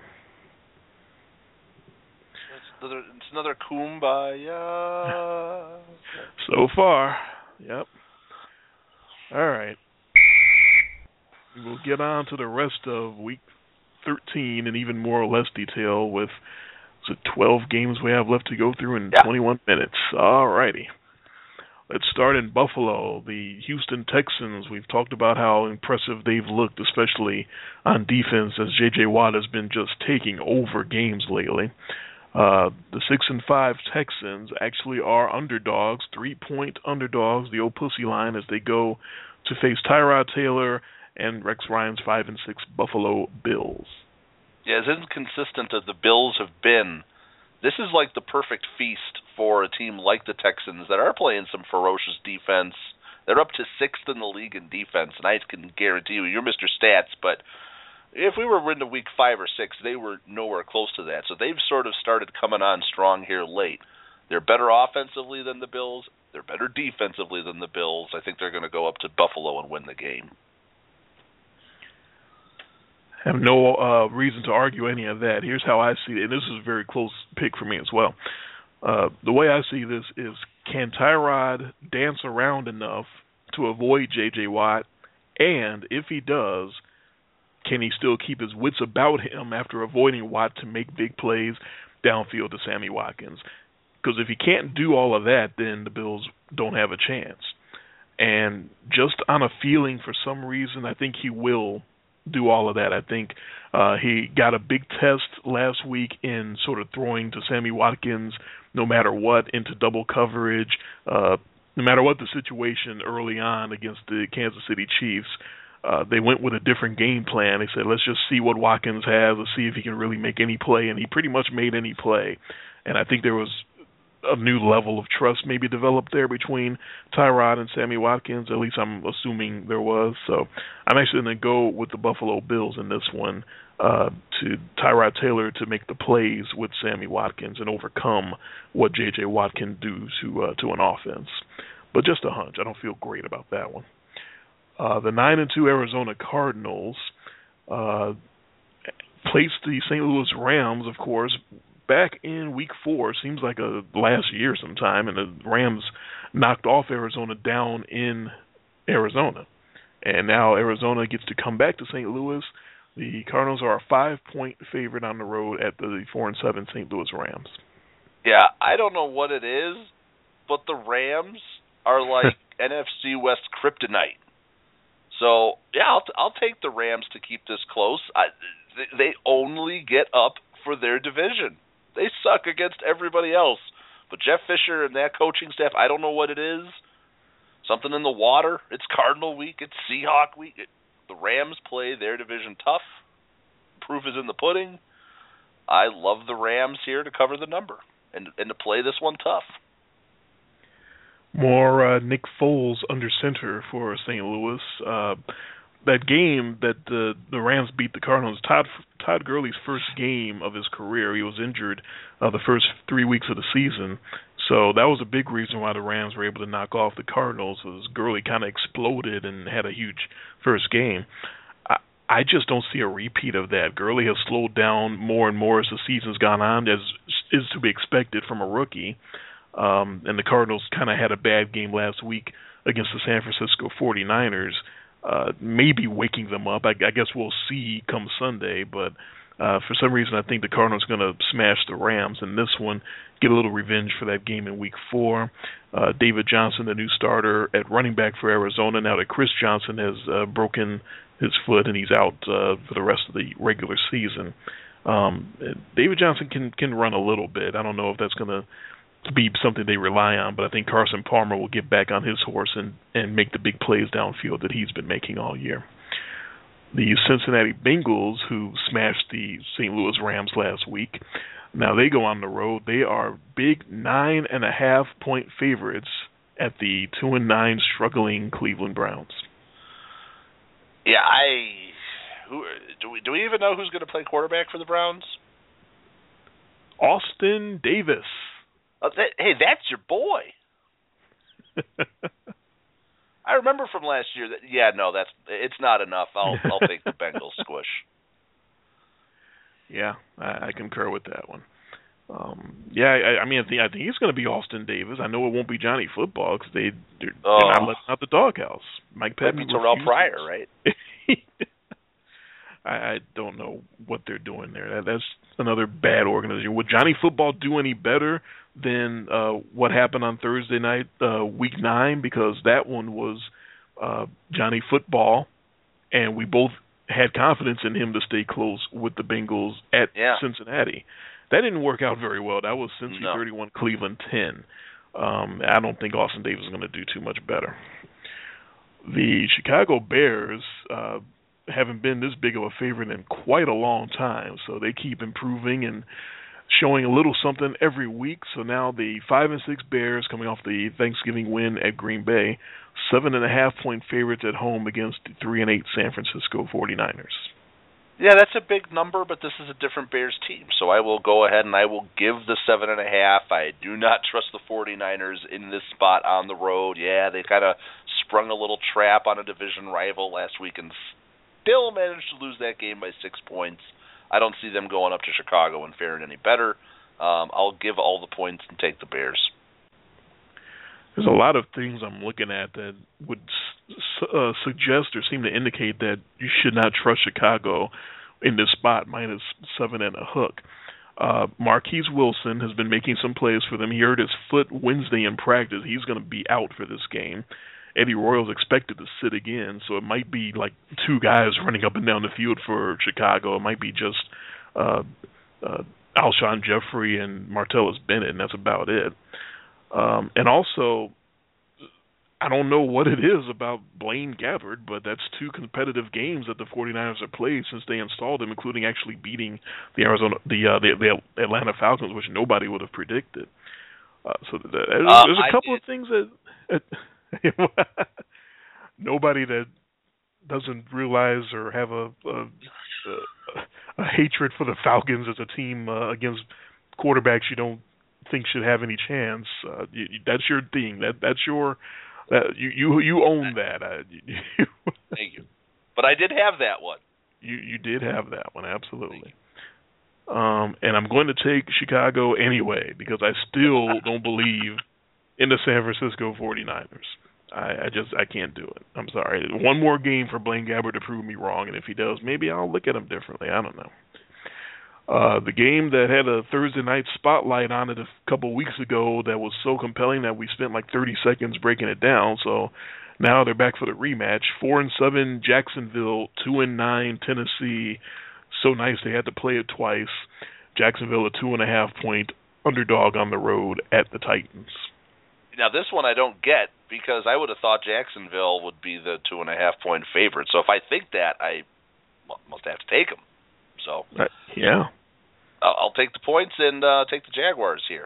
Another, it's another kumbaya. So far, yep. All right. We'll get on to the rest of week thirteen in even more or less detail with so twelve games we have left to go through in yeah. twenty-one minutes. All righty. Let's start in Buffalo. The Houston Texans, we've talked about how impressive they've looked, especially on defense, as J J. Watt has been just taking over games lately. Uh, the six and five Texans actually are underdogs, three-point underdogs, the old pussy line, as they go to face Tyrod Taylor and Rex Ryan's five and six Buffalo Bills. Yeah, as inconsistent as the Bills have been, this is like the perfect feast for a team like the Texans that are playing some ferocious defense. They're up to sixth in the league in defense, and I can guarantee you, you're Mister Stats, but if we were into week five or six, they were nowhere close to that. So they've sort of started coming on strong here late. They're better offensively than the Bills. They're better defensively than the Bills. I think they're going to go up to Buffalo and win the game. have no uh, reason to argue any of that. Here's how I see it, and this is a very close pick for me as well. Uh, the way I see this is, can Tyrod dance around enough to avoid J J. Watt, and if he does, can he still keep his wits about him after avoiding Watt to make big plays downfield to Sammy Watkins? Because if he can't do all of that, then the Bills don't have a chance. And just on a feeling, for some reason, I think he will do all of that. I think uh, he got a big test last week in sort of throwing to Sammy Watkins no matter what, into double coverage, uh, no matter what the situation early on against the Kansas City Chiefs. Uh, they went with a different game plan. They said, let's just see what Watkins has. Let's see if he can really make any play. And he pretty much made any play. And I think there was a new level of trust maybe developed there between Tyrod and Sammy Watkins. At least I'm assuming there was. So I'm actually going to go with the Buffalo Bills in this one, uh, to Tyrod Taylor to make the plays with Sammy Watkins and overcome what J J. Watt can do to uh, to an offense. But just a hunch. I don't feel great about that one. Uh, the nine and two Arizona Cardinals uh, placed the Saint Louis Rams, of course, back in week four. Seems like a last year sometime, and the Rams knocked off Arizona down in Arizona. And now Arizona gets to come back to Saint Louis. The Cardinals are a five-point favorite on the road at the four and seven Saint Louis Rams. Yeah, I don't know what it is, but the Rams are like N F C West kryptonite. So, yeah, I'll, t- I'll take the Rams to keep this close. I, th- they only get up for their division. They suck against everybody else. But Jeff Fisher and that coaching staff, I don't know what it is. Something in the water. It's Cardinal week. It's Seahawk week. It, the Rams play their division tough. Proof is in the pudding. I love the Rams here to cover the number and, and to play this one tough. More uh, Nick Foles under center for Saint Louis. Uh, that game that the the Rams beat the Cardinals, Todd Todd Gurley's first game of his career. He was injured uh, the first three weeks of the season, so that was a big reason why the Rams were able to knock off the Cardinals. Was Gurley kind of exploded and had a huge first game. I, I just don't see a repeat of that. Gurley has slowed down more and more as the season's gone on, as is to be expected from a rookie. Um, and the Cardinals kind of had a bad game last week against the San Francisco forty-niners, uh, maybe waking them up. I, I guess we'll see come Sunday, but uh, for some reason I think the Cardinals are going to smash the Rams in this one, get a little revenge for that game in week four. Uh, David Johnson, the new starter at running back for Arizona, now that Chris Johnson has uh, broken his foot and he's out uh, for the rest of the regular season. Um, David Johnson can, can run a little bit. I don't know if that's going to be something they rely on, but I think Carson Palmer will get back on his horse and, and make the big plays downfield that he's been making all year. The Cincinnati Bengals, who smashed the Saint Louis Rams last week, now they go on the road. They are big nine and a half point favorites at the two and nine struggling Cleveland Browns. Yeah, I who do we do we even know who's going to play quarterback for the Browns? Austin Davis. Oh, that, hey, that's your boy. I remember from last year that. Yeah, no, that's it's not enough. I'll I'll take the Bengals squish. Yeah, I, I concur with that one. Um, yeah, I, I mean, I think, I think it's going to be Austin Davis. I know it won't be Johnny Football because they they're, oh. they're not letting out the doghouse. Mike Pettin. Might be Terrell Pryor, right? I, I don't know what they're doing there. That, that's another bad organization. Would Johnny Football do any better than uh, what happened on Thursday night, uh, week nine? Because that one was uh, Johnny Football, and we both had confidence in him to stay close with the Bengals at yeah. Cincinnati. That didn't work out very well. That was Cincy no. thirty-one, Cleveland ten. Um, I don't think Austin Davis is going to do too much better. The Chicago Bears uh, haven't been this big of a favorite in quite a long time, so they keep improving and showing a little something every week. So now the five and six Bears, coming off the Thanksgiving win at Green Bay, seven and a half point favorites at home against the three and eight San Francisco forty-niners. Yeah, that's a big number, but this is a different Bears team. So I will go ahead and I will give the seven and a half. I do not trust the forty-niners in this spot on the road. Yeah, they kind of sprung a little trap on a division rival last week in still manage to lose that game by six points. I don't see them going up to Chicago and faring any better. Um, I'll give all the points and take the Bears. There's a lot of things I'm looking at that would uh, suggest or seem to indicate that you should not trust Chicago in this spot, minus seven and a hook. Uh, Marquise Wilson has been making some plays for them. He hurt his foot Wednesday in practice. He's going to be out for this game. Eddie Royal's expected to sit again, so it might be like two guys running up and down the field for Chicago. It might be just uh, uh, Alshon Jeffrey and Martellus Bennett, and that's about it. Um, and also, I don't know what it is about Blaine Gabbert, but that's two competitive games that the 49ers have played since they installed him, including actually beating the Arizona, the uh, the, the Atlanta Falcons, which nobody would have predicted. Uh, so there's, uh, there's a couple did. of things that nobody that doesn't realize or have a, a, a, a hatred for the Falcons as a team uh, against quarterbacks you don't think should have any chance. Uh, you, that's your thing. That that's your that you you you own that. Uh, you, Thank you. But I did have that one. You you did have that one, absolutely. Um, and I'm going to take Chicago anyway because I still don't believe in the San Francisco 49ers. I, I just I can't do it. I'm sorry. One more game for Blaine Gabbert to prove me wrong, and if he does, maybe I'll look at him differently. I don't know. Uh, the game that had a Thursday night spotlight on it a couple weeks ago that was so compelling that we spent like thirty seconds breaking it down. So now they're back for the rematch. Four and seven Jacksonville, two and nine Tennessee. So nice they had to play it twice. Jacksonville a two and a half point underdog on the road at the Titans. Now this one I don't get because I would have thought Jacksonville would be the two and a half point favorite. So if I think that, I must have to take them. So uh, yeah. I'll take the points and uh, take the Jaguars here.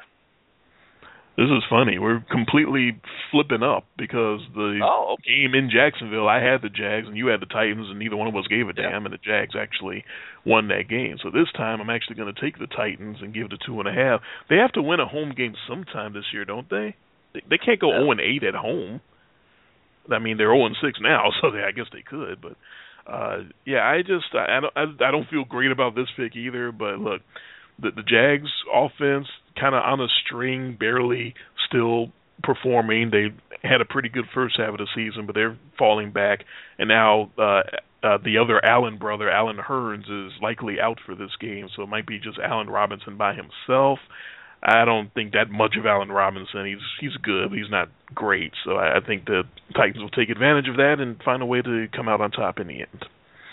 This is funny. We're completely flipping up because the oh, okay. game in Jacksonville, I had the Jags and you had the Titans, and neither one of us gave a damn, yeah. and the Jags actually won that game. So this time I'm actually going to take the Titans and give the two and a half. They have to win a home game sometime this year, don't they? They, they can't go yeah. oh and eight at home. I mean, they're oh and six now, so they, I guess they could, but Uh, yeah, I just I, I don't I, I don't feel great about this pick either. But look, the, the Jags offense kind of on a string, barely still performing. They had a pretty good first half of the season, but they're falling back. And now uh, uh, the other Allen brother, Allen Hurns, is likely out for this game, so it might be just Allen Robinson by himself. I don't think that much of Allen Robinson. He's he's good, but he's not great. So I, I think the Titans will take advantage of that and find a way to come out on top in the end.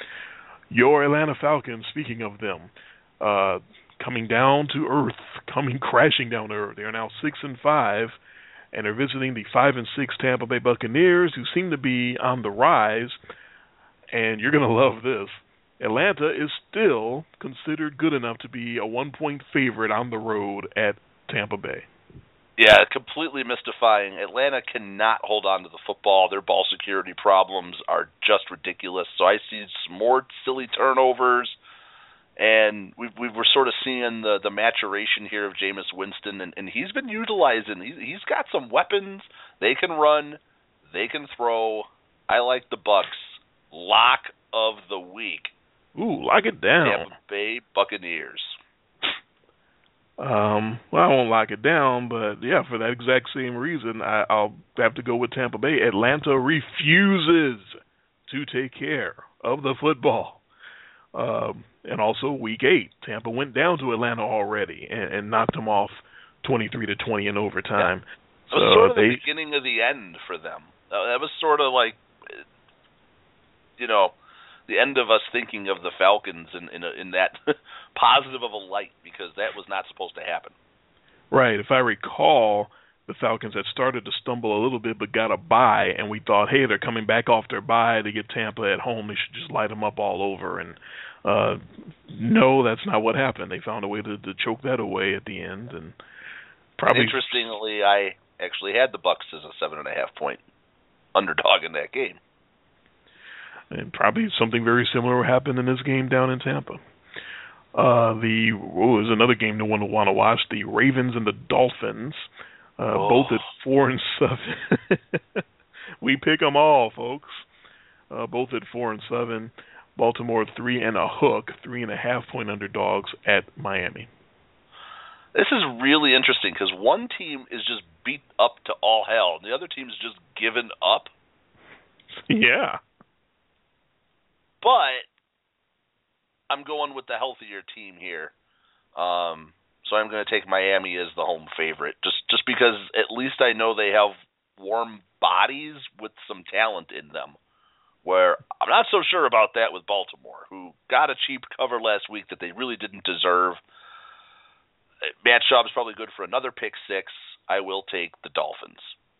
Your Atlanta Falcons, speaking of them, uh, coming down to earth, coming crashing down to earth. They are now six and five, and are visiting the five and six Tampa Bay Buccaneers, who seem to be on the rise. And you're gonna love this. Atlanta is still considered good enough to be a one-point favorite on the road at Tampa Bay. Yeah, completely mystifying. Atlanta cannot hold on to the football. Their ball security problems are just ridiculous. So I see some more silly turnovers, and we we were sort of seeing the, the maturation here of Jameis Winston, and, and he's been utilizing. He, he's got some weapons. They can run. They can throw. I like the Bucs. Lock of the week. Ooh, lock it down. Tampa Bay Buccaneers. Um, well, I won't lock it down, but yeah, for that exact same reason, I, I'll have to go with Tampa Bay. Atlanta refuses to take care of the football. Um, and also, week eight, Tampa went down to Atlanta already and, and knocked them off twenty-three to twenty in overtime. Yeah. It was so sort of they, the beginning of the end for them. Uh, that was sort of like, you know, the end of us thinking of the Falcons in in, a, in that positive of a light, because that was not supposed to happen. Right. If I recall, the Falcons had started to stumble a little bit but got a bye, and we thought, hey, they're coming back off their bye to get Tampa at home. They should just light them up all over. And uh, no, that's not what happened. They found a way to, to choke that away at the end. And probably. And interestingly, I actually had the Bucs as a seven and a half point underdog in that game. And probably something very similar happened in this game down in Tampa. Uh, the oh, there's another game no one will want to watch. The Ravens and the Dolphins, uh, oh. both at four and seven. We pick them all, folks. Uh, both at four and seven. Baltimore three and a hook, three and a half point underdogs at Miami. This is really interesting because one team is just beat up to all hell, and the other team is just given up. Yeah. But I'm going with the healthier team here. Um, so I'm going to take Miami as the home favorite, just just because at least I know they have warm bodies with some talent in them, where I'm not so sure about that with Baltimore, who got a cheap cover last week that they really didn't deserve. Matt Schaub's probably good for another pick six. I will take the Dolphins.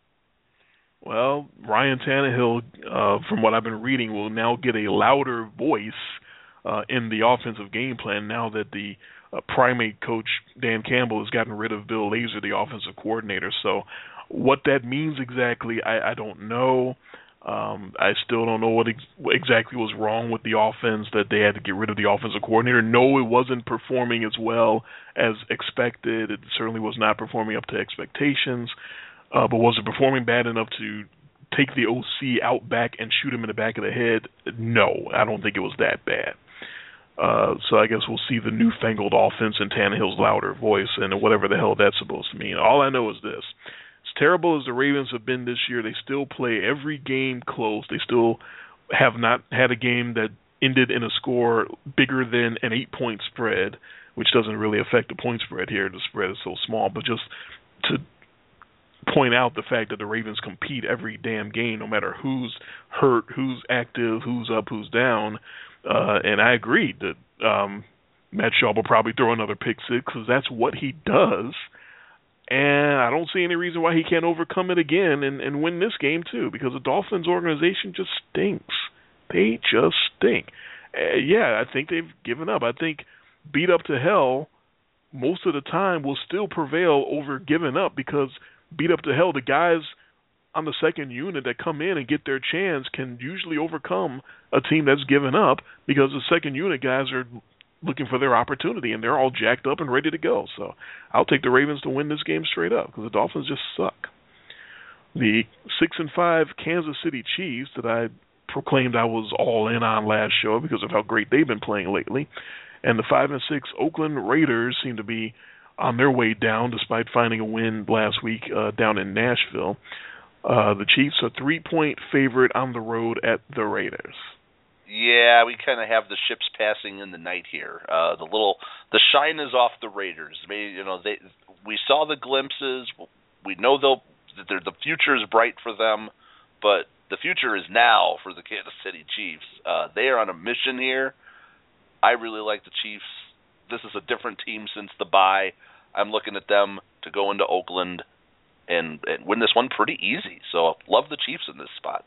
Well, Ryan Tannehill, uh, from what I've been reading, will now get a louder voice uh, in the offensive game plan now that the uh, primate coach, Dan Campbell, has gotten rid of Bill Lazor, the offensive coordinator. So what that means exactly, I, I don't know. Um, I still don't know what, ex- what exactly was wrong with the offense that they had to get rid of the offensive coordinator. No, it wasn't performing as well as expected. It certainly was not performing up to expectations. Uh, but was it performing bad enough to take the O C out back and shoot him in the back of the head? No, I don't think it was that bad. Uh, so I guess we'll see the newfangled offense in Tannehill's louder voice and whatever the hell that's supposed to mean. All I know is this. As terrible as the Ravens have been this year, they still play every game close. They still have not had a game that ended in a score bigger than an eight-point spread, which doesn't really affect the point spread here. The spread is so small. But just to point out the fact that the Ravens compete every damn game, no matter who's hurt, who's active, who's up, who's down. Uh, and I agree that um, Matt Schaub will probably throw another pick six because that's what he does. And I don't see any reason why he can't overcome it again and, and win this game too, because the Dolphins organization just stinks. They just stink. Uh, yeah, I think they've given up. I think beat up to hell most of the time will still prevail over giving up, because beat up to hell, the guys on the second unit that come in and get their chance can usually overcome a team that's given up, because the second unit guys are looking for their opportunity and they're all jacked up and ready to go. So I'll take the Ravens to win this game straight up, because the Dolphins just suck. The six and five Kansas City Chiefs that I proclaimed I was all in on last show because of how great they've been playing lately, and the five and six Oakland Raiders seem to be on their way down despite finding a win last week uh, down in Nashville. Uh, the Chiefs are three-point favorite on the road at the Raiders. Yeah, we kind of have the ships passing in the night here. Uh, the little, the shine is off the Raiders. I mean, you know, they, we saw the glimpses. We know they'll, that the future is bright for them, but the future is now for the Kansas City Chiefs. Uh, they are on a mission here. I really like the Chiefs. This is a different team since the bye. I'm looking at them to go into Oakland and, and win this one pretty easy. So love the Chiefs in this spot.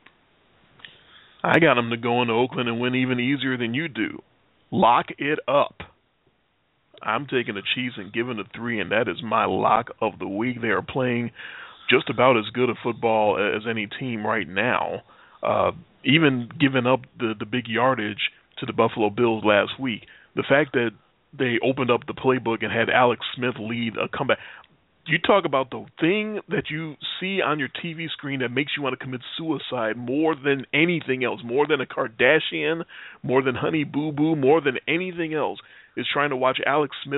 I got them to go into Oakland and win even easier than you do. Lock it up. I'm taking the Chiefs and giving the three, and that is my lock of the week. They are playing just about as good a football as any team right now, uh, even giving up the, the big yardage to the Buffalo Bills last week. The fact that they opened up the playbook and had Alex Smith lead a comeback. You talk about the thing that you see on your T V screen that makes you want to commit suicide more than anything else, more than a Kardashian, more than Honey Boo Boo, more than anything else, is trying to watch Alex Smith.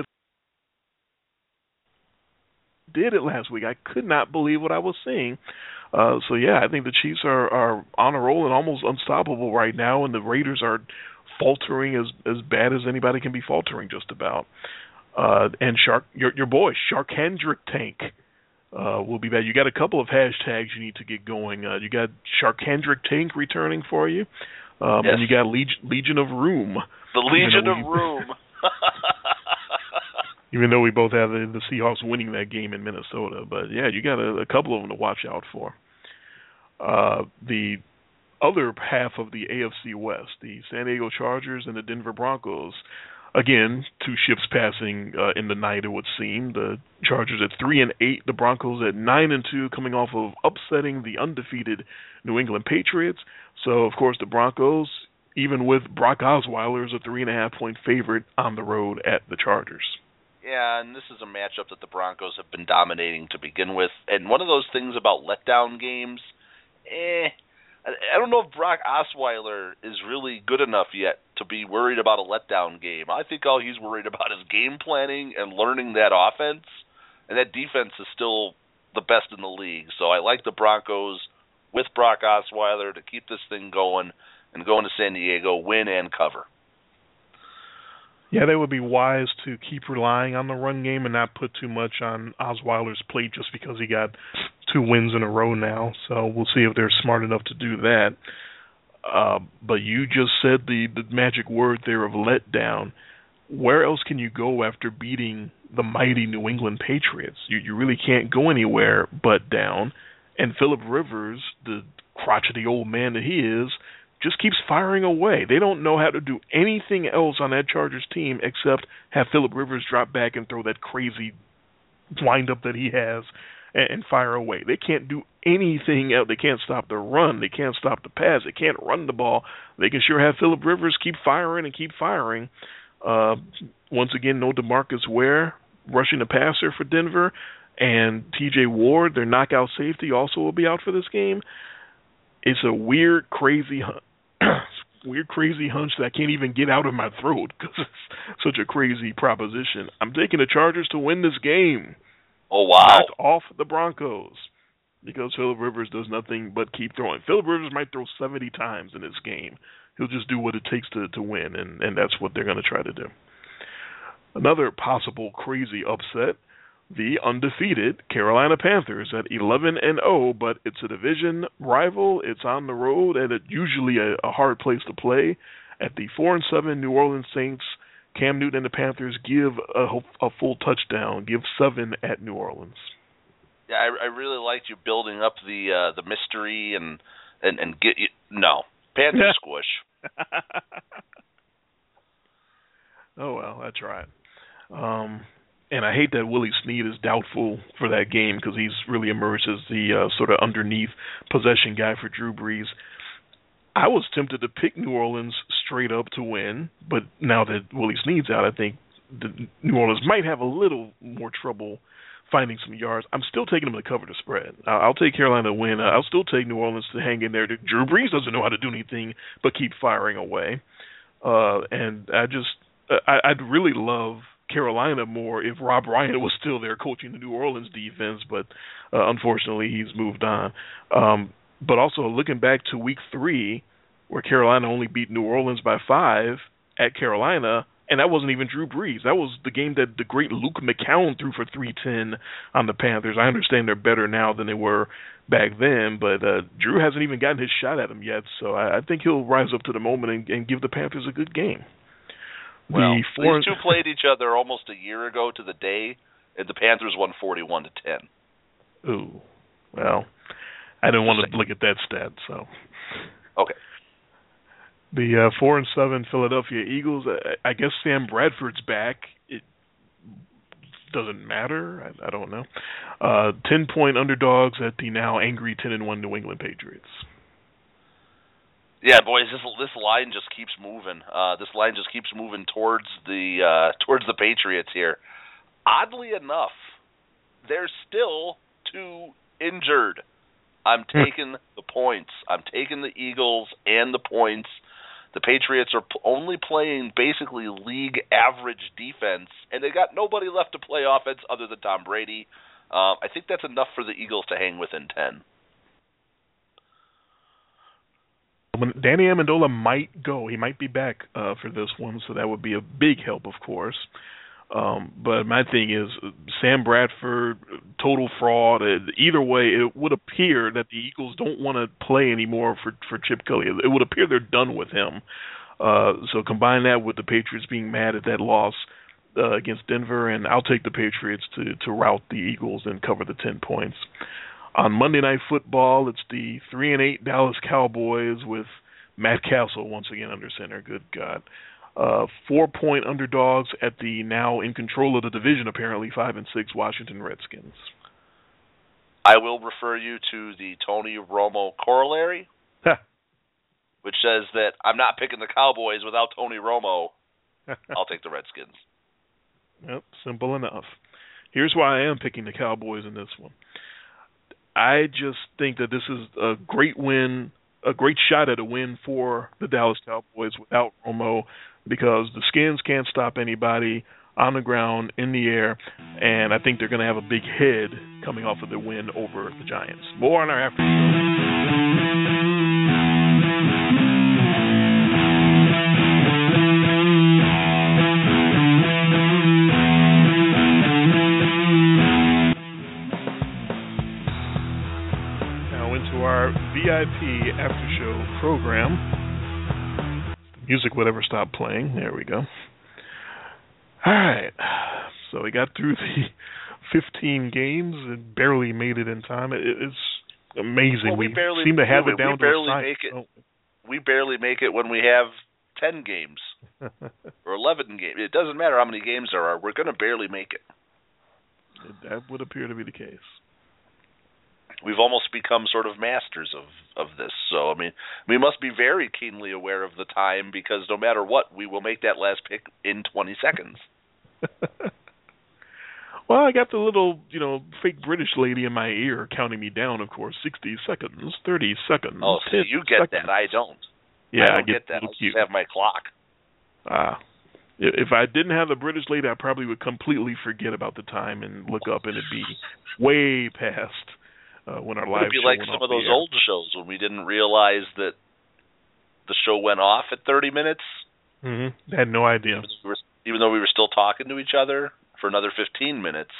Did it last week. I could not believe what I was seeing. Uh, so, yeah, I think the Chiefs are, are on a roll and almost unstoppable right now, and the Raiders are faltering as, as bad as anybody can be faltering just about. Uh, and Shark, your your boy, Shark Hendrick Tank, uh, will be back. You got a couple of hashtags you need to get going. Uh, you got Shark Hendrick Tank returning for you, um, yes. and you got Legion, Legion of Room. The Legion we, of Room. Even though we both have the, the Seahawks winning that game in Minnesota. But, yeah, you got a, a couple of them to watch out for. Uh, the other half of the A F C West, the San Diego Chargers and the Denver Broncos, again, two ships passing uh, in the night, it would seem. The Chargers at three and eight, the Broncos at nine and two, coming off of upsetting the undefeated New England Patriots. So, of course, the Broncos, even with Brock Osweiler, is a three and a half point favorite on the road at the Chargers. Yeah, and this is a matchup that the Broncos have been dominating to begin with. And one of those things about letdown games, eh, I don't know if Brock Osweiler is really good enough yet to be worried about a letdown game. I think all he's worried about is game planning and learning that offense, and that defense is still the best in the league. So I like the Broncos with Brock Osweiler to keep this thing going and go into San Diego, win and cover. Yeah, they would be wise to keep relying on the run game and not put too much on Osweiler's plate just because he got two wins in a row now. So we'll see if they're smart enough to do that. Uh, but you just said the, the magic word there of letdown. Where else can you go after beating the mighty New England Patriots? You, you really can't go anywhere but down. And Phillip Rivers, the crotchety old man that he is, just keeps firing away. They don't know how to do anything else on that Chargers team except have Phillip Rivers drop back and throw that crazy windup that he has and, and fire away. They can't do anything else. They can't stop the run. They can't stop the pass. They can't run the ball. They can sure have Phillip Rivers keep firing and keep firing. Uh, once again, no DeMarcus Ware rushing the passer for Denver, and T J Ward, their knockout safety, also will be out for this game. It's a weird, crazy weird, crazy hunch that I can't even get out of my throat because it's such a crazy proposition. I'm taking the Chargers to win this game. Oh, wow. Knock off the Broncos because Phillip Rivers does nothing but keep throwing. Phillip Rivers might throw seventy times in this game. He'll just do what it takes to, to win, and, and that's what they're going to try to do. Another possible crazy upset, the undefeated Carolina Panthers at eleven and oh, but it's a division rival. It's on the road, and it's usually a, a hard place to play. At the four and seven New Orleans Saints, Cam Newton and the Panthers give a, a full touchdown, give seven at New Orleans. Yeah, I, I really liked you building up the uh, the mystery and and and get you. No, Panther squish. Oh well, that's right. Um, and I hate that Willie Snead is doubtful for that game because he's really emerged as the uh, sort of underneath possession guy for Drew Brees. I was tempted to pick New Orleans straight up to win, but now that Willie Snead's out, I think the New Orleans might have a little more trouble finding some yards. I'm still taking them to cover the spread. I'll take Carolina to win. I'll still take New Orleans to hang in there. Drew Brees doesn't know how to do anything but keep firing away. Uh, and I just, I, I'd really love Carolina more if Rob Ryan was still there coaching the New Orleans defense, but uh, unfortunately he's moved on. Um, but also looking back to week three, where Carolina only beat New Orleans by five at Carolina, and that wasn't even Drew Brees. That was the game that the great Luke McCown threw for three ten on the Panthers. I understand they're better now than they were back then, but uh, Drew hasn't even gotten his shot at him yet, so I, I think he'll rise up to the moment and, and give the Panthers a good game. Well, the four... these two played each other almost a year ago to the day, and the Panthers won forty-one to ten. Ooh, well, I didn't want to look at that stat, so. Okay. The uh, four and seven Philadelphia Eagles. I, I guess Sam Bradford's back. It doesn't matter. I, I don't know. Uh, ten point underdogs at the now angry ten and one New England Patriots. Yeah, boys, this this line just keeps moving. Uh, this line just keeps moving towards the uh, towards the Patriots here. Oddly enough, they're still two injured. I'm taking the points. I'm taking the Eagles and the points. The Patriots are p- only playing basically league average defense, and they got nobody left to play offense other than Tom Brady. Uh, I think that's enough for the Eagles to hang within ten. When Danny Amendola might go, he might be back uh, for this one, so that would be a big help, of course. Um, but my thing is, Sam Bradford, total fraud. Either way, it would appear that the Eagles don't want to play anymore for, for Chip Kelly. It would appear they're done with him. Uh, so combine that with the Patriots being mad at that loss uh, against Denver, and I'll take the Patriots to, to rout the Eagles and cover the ten points. On Monday Night Football, it's the three and eight Dallas Cowboys with Matt Castle once again under center. Good God. Uh, four-point underdogs at the now in control of the division, apparently, five and six Washington Redskins. I will refer you to the Tony Romo corollary, which says that I'm not picking the Cowboys without Tony Romo. I'll take the Redskins. Yep, simple enough. Here's why I am picking the Cowboys in this one. I just think that this is a great win a great shot at a win for the Dallas Cowboys without Romo, because the Skins can't stop anybody on the ground, in the air, and I think they're going to have a big head coming off of the win over the Giants. More on our after show. Our V I P after show program. The music would ever stop playing. There we go. All right. So we got through the fifteen games and barely made it in time. It, it's amazing. Well, we, we barely seem to have we, it down we barely to a make it. oh. We barely make it when we have ten games or eleven games. It doesn't matter how many games there are. We're going to barely make it. That would appear to be the case. We've almost become sort of masters of, of this. So, I mean, we must be very keenly aware of the time, because no matter what, we will make that last pick in twenty seconds. Well, I got the little, you know, fake British lady in my ear counting me down, of course. sixty seconds, thirty seconds. Oh, so you get seconds. that. I don't. Yeah, I don't I get, get that. I cute. just have my clock. Ah. If I didn't have the British lady, I probably would completely forget about the time and look up, and it'd be way past Uh, when our live It'd be show like went some off of those the air. old shows when we didn't realize that the show went off at thirty minutes. Mm-hmm. I had no idea. Even though, we were, even though we were still talking to each other for another fifteen minutes.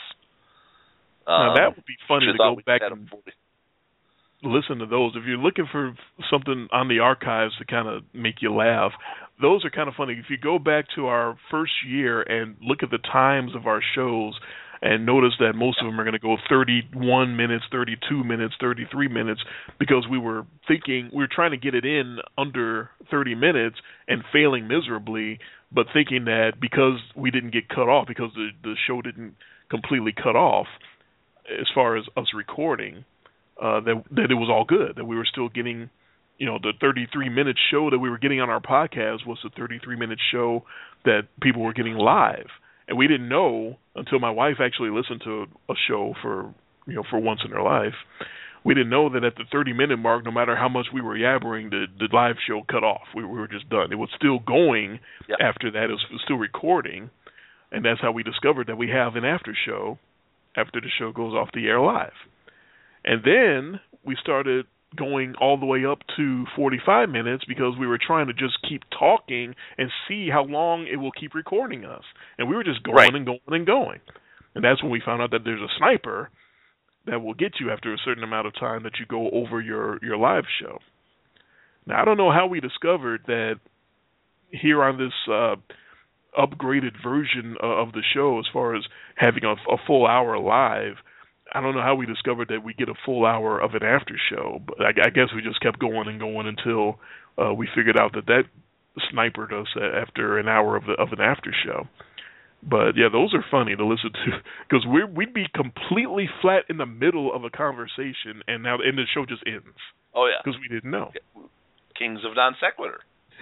Now, um, that would be funny to go back and forty listen to those. If you're looking for something on the archives to kind of make you laugh, those are kind of funny. If you go back to our first year and look at the times of our shows, and notice that most of them are going to go thirty-one minutes, thirty-two minutes, thirty-three minutes, because we were thinking, we were trying to get it in under thirty minutes and failing miserably, but thinking that because we didn't get cut off, because the, the show didn't completely cut off as far as us recording, uh, that, that it was all good, that we were still getting, you know, the thirty-three minute show that we were getting on our podcast was the thirty-three minute show that people were getting live. And we didn't know until my wife actually listened to a show for, you know, for once in her life. We didn't know that at the thirty minute mark, no matter how much we were yabbering, the, the live show cut off. We, we were just done. It was still going yep. after that. It was still recording. And that's how we discovered that we have an after show after the show goes off the air live. And then we started going all the way up to forty-five minutes, because we were trying to just keep talking and see how long it will keep recording us. And we were just going right. and going and going. And that's when we found out that there's a sniper that will get you after a certain amount of time that you go over your, your live show. Now, I don't know how we discovered that here on this uh, upgraded version of the show, as far as having a, a full hour live, I don't know how we discovered that we get a full hour of an after show, but I, I guess we just kept going and going until uh, we figured out that that snipered us after an hour of the of an after show. But yeah, those are funny to listen to, because we we'd be completely flat in the middle of a conversation, and now and the show just ends. Oh yeah, because we didn't know. Kings of non sequitur.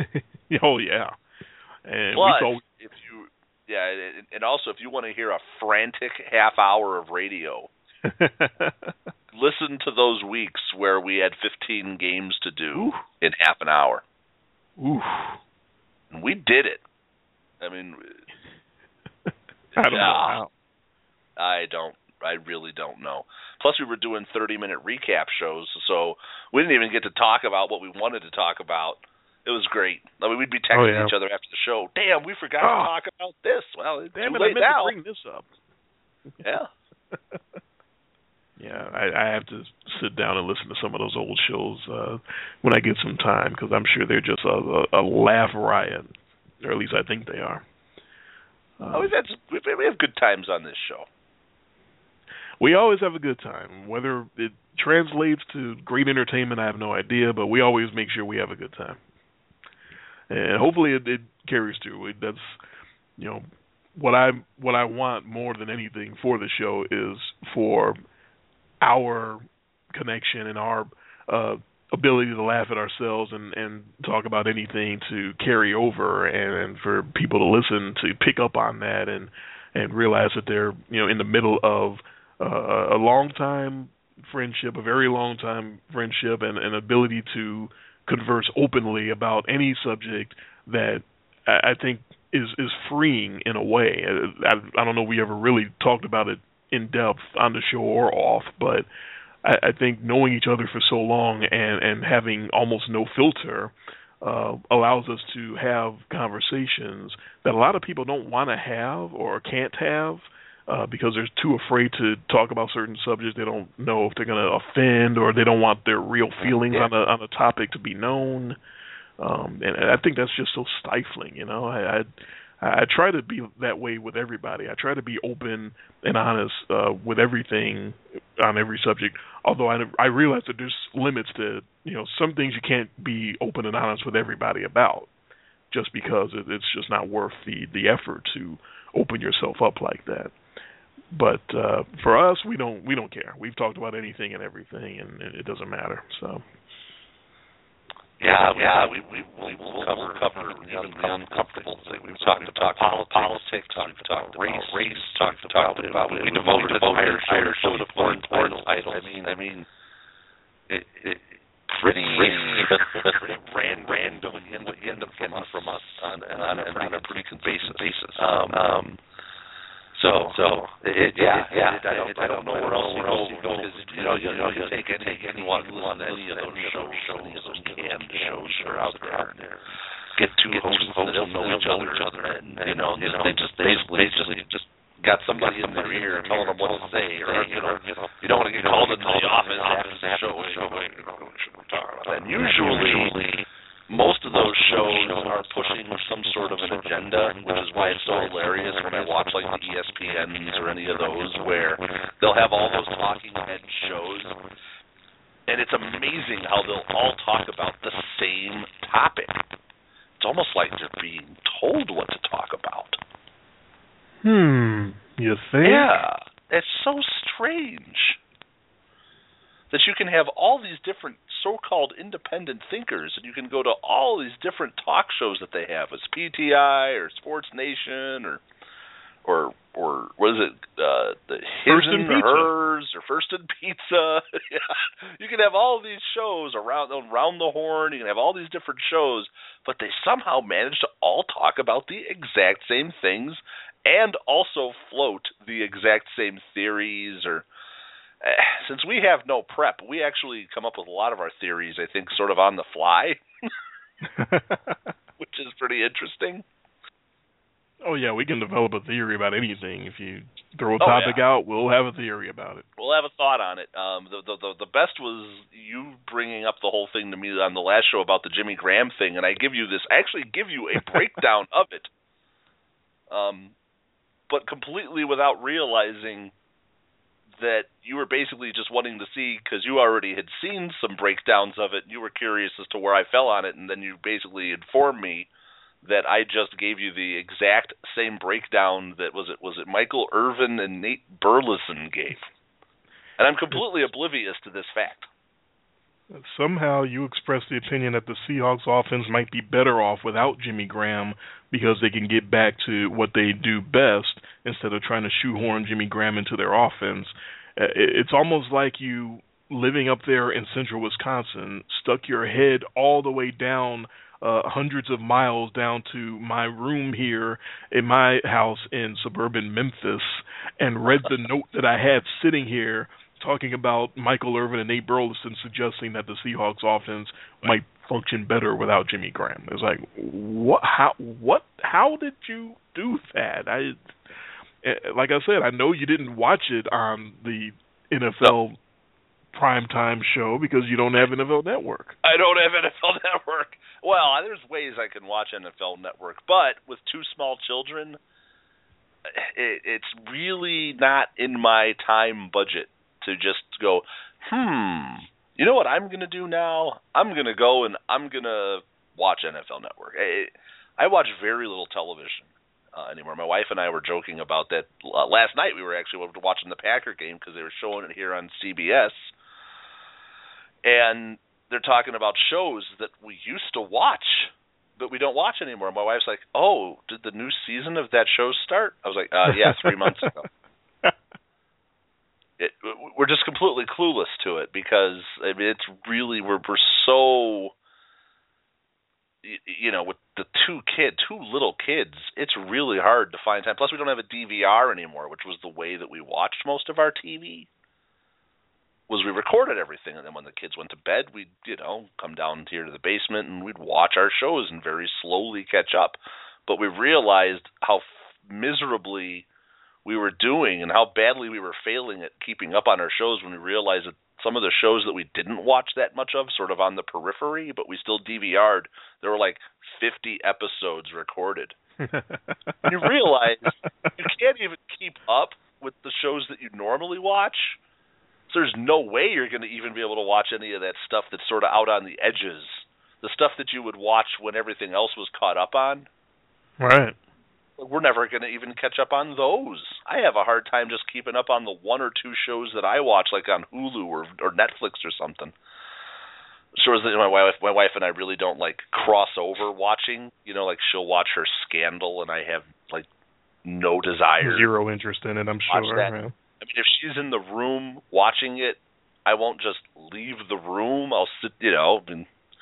Oh yeah, and Plus, we thought, if you yeah, and also if you want to hear a frantic half hour of radio. Listen to those weeks where we had fifteen games to do Ooh. in half an hour. Ooh. And we did it. I mean, I don't know how. I don't. I really don't know. Plus, we were doing thirty-minute recap shows, so we didn't even get to talk about what we wanted to talk about. It was great. I mean, we'd be texting oh, yeah. each other after the show. Damn, we forgot oh. to talk about this. Well, it's Damn too it, late I meant now. to bring this up. Yeah. Yeah, I, I have to sit down and listen to some of those old shows uh, when I get some time, because I'm sure they're just a, a, a laugh riot, or at least I think they are. Um, oh, we've had some, we have good times on this show. We always have a good time. Whether it translates to great entertainment, I have no idea, but we always make sure we have a good time. And hopefully it, it carries through. It, that's, you know, what I what I want more than anything for the show is for our connection and our uh, ability to laugh at ourselves and, and talk about anything to carry over, and, and for people to listen to pick up on that and and realize that they're, you know, in the middle of uh, a long time friendship, a very long time friendship, and an ability to converse openly about any subject that I, I think is is freeing in a way. I, I don't know if we ever really talked about it in depth on the show or off, but I, I think knowing each other for so long and, and having almost no filter uh, allows us to have conversations that a lot of people don't want to have or can't have uh, because they're too afraid to talk about certain subjects. They don't know if they're going to offend, or they don't want their real feelings yeah. on a on a topic to be known. Um, and I think that's just so stifling, you know. I, I I try to be that way with everybody. I try to be open and honest uh, with everything on every subject. Although I, I realize that there's limits to, you know, some things you can't be open and honest with everybody about, just because it, it's just not worth the, the effort to open yourself up like that. But uh, for us, we don't we don't care. We've talked about anything and everything, and it doesn't matter. So. Yeah, yeah, we we we will cover cover the uncomfortable things. We've talked about politics, talked about race, race, talked about about we devoted an entire entire show to foreign titles. I mean, I mean, it, it pretty pretty ran random in the end up getting from us on on a, on a pretty consistent basis. Um, um So, so it, yeah, yeah. It, I, don't, I don't know where else where else you go because you know you know you take take anyone listen to any of those shows, any of those canned shows that are out there. Get two hosts that don't know each other, and you know you know they just basically basically just got somebody in their ear telling them what to say, or you know you don't want to get called into the office after the show. And usually. Most of those shows are pushing some sort of an agenda, which is why it's so hilarious when I watch like the E S P Ns or any of those where they'll have all those talking head shows, and it's amazing how they'll all talk about the same topic. It's almost like they're being told what to talk about. Hmm, you think? Yeah, it's so strange that you can have all these different so-called independent thinkers, and you can go to all these different talk shows that they have, as P T I or Sports Nation or or or what is it, uh, the His and Hers or First and Pizza. You can have all these shows around around the horn. You can have all these different shows, but they somehow manage to all talk about the exact same things and also float the exact same theories. Or since we have no prep, we actually come up with a lot of our theories, I think, sort of on the fly, which is pretty interesting. Oh, yeah, we can develop a theory about anything. If you throw a topic oh, yeah. out, we'll have a theory about it. We'll have a thought on it. Um, the, the, the, the best was you bringing up the whole thing to me on the last show about the Jimmy Graham thing, and I give you this, I actually give you a breakdown of it, um, but completely without realizing that you were basically just wanting to see, because you already had seen some breakdowns of it, and you were curious as to where I fell on it, and then you basically informed me that I just gave you the exact same breakdown that was it was it Michael Irvin and Nate Burleson gave. And I'm completely oblivious to this fact. Somehow you expressed the opinion that the Seahawks offense might be better off without Jimmy Graham because they can get back to what they do best instead of trying to shoehorn Jimmy Graham into their offense. It's almost like you living up there in central Wisconsin stuck your head all the way down uh, hundreds of miles down to my room here in my house in suburban Memphis and read the note that I had sitting here talking about Michael Irvin and Nate Burleson, suggesting that the Seahawks offense might function better without Jimmy Graham. It's like, what? How? What? How did you do that? I, like I said, I know you didn't watch it on the N F L primetime show because you don't have N F L Network. I don't have N F L Network. Well, there's ways I can watch N F L Network, but with two small children, it, it's really not in my time budget to just go, hmm, you know what I'm going to do now? I'm going to go and I'm going to watch N F L Network. I, I watch very little television uh, anymore. My wife and I were joking about that. Uh, last night we were actually watching the Packer game because they were showing it here on C B S. And they're talking about shows that we used to watch, but we don't watch anymore. My wife's like, oh, did the new season of that show start? I was like, uh, yeah, three months ago. It, we're just completely clueless to it because I mean, it's really we're, we're so you know, with the two kid, two little kids, it's really hard to find time. Plus, we don't have a D V R anymore, which was the way that we watched most of our T V. Was we recorded everything, and then when the kids went to bed, we'd, you know, come down here to the basement and we'd watch our shows and very slowly catch up. But we realized how f- miserably we were doing and how badly we were failing at keeping up on our shows when we realized that some of the shows that we didn't watch that much of, sort of on the periphery, but we still D V R'd, there were like fifty episodes recorded. And you realize you can't even keep up with the shows that you normally watch. So there's no way you're going to even be able to watch any of that stuff that's sort of out on the edges. The stuff that you would watch when everything else was caught up on. Right. We're never going to even catch up on those. I have a hard time just keeping up on the one or two shows that I watch, like on Hulu or or Netflix or something. Shows that my wife, my wife and I really don't like cross over watching. You know, like she'll watch her Scandal, and I have like no desire, zero interest in it. I'm sure. That. Yeah. I mean, if she's in the room watching it, I won't just leave the room. I'll sit, you know. And,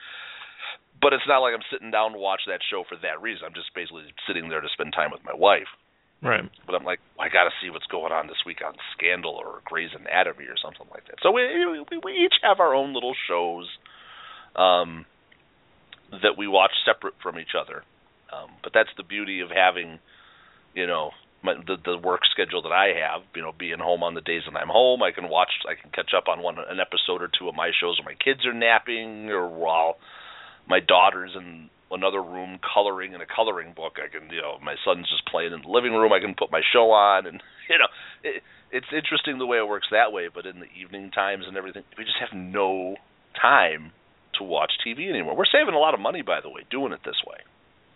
but it's not like I'm sitting down to watch that show for that reason. I'm just basically sitting there to spend time with my wife. Right. But I'm like, well, I got to see what's going on this week on Scandal or Grey's Anatomy or something like that. So we we, we each have our own little shows um, that we watch separate from each other. Um, but that's the beauty of having, you know, my, the the work schedule that I have. You know, being home on the days that I'm home, I can watch, I can catch up on one an episode or two of my shows when my kids are napping, or while my daughter's in another room coloring in a coloring book. I can, you know, my son's just playing in the living room. I can put my show on, and you know, it, it's interesting the way it works that way. But in the evening times and everything, we just have no time to watch T V anymore. We're saving a lot of money, by the way, doing it this way.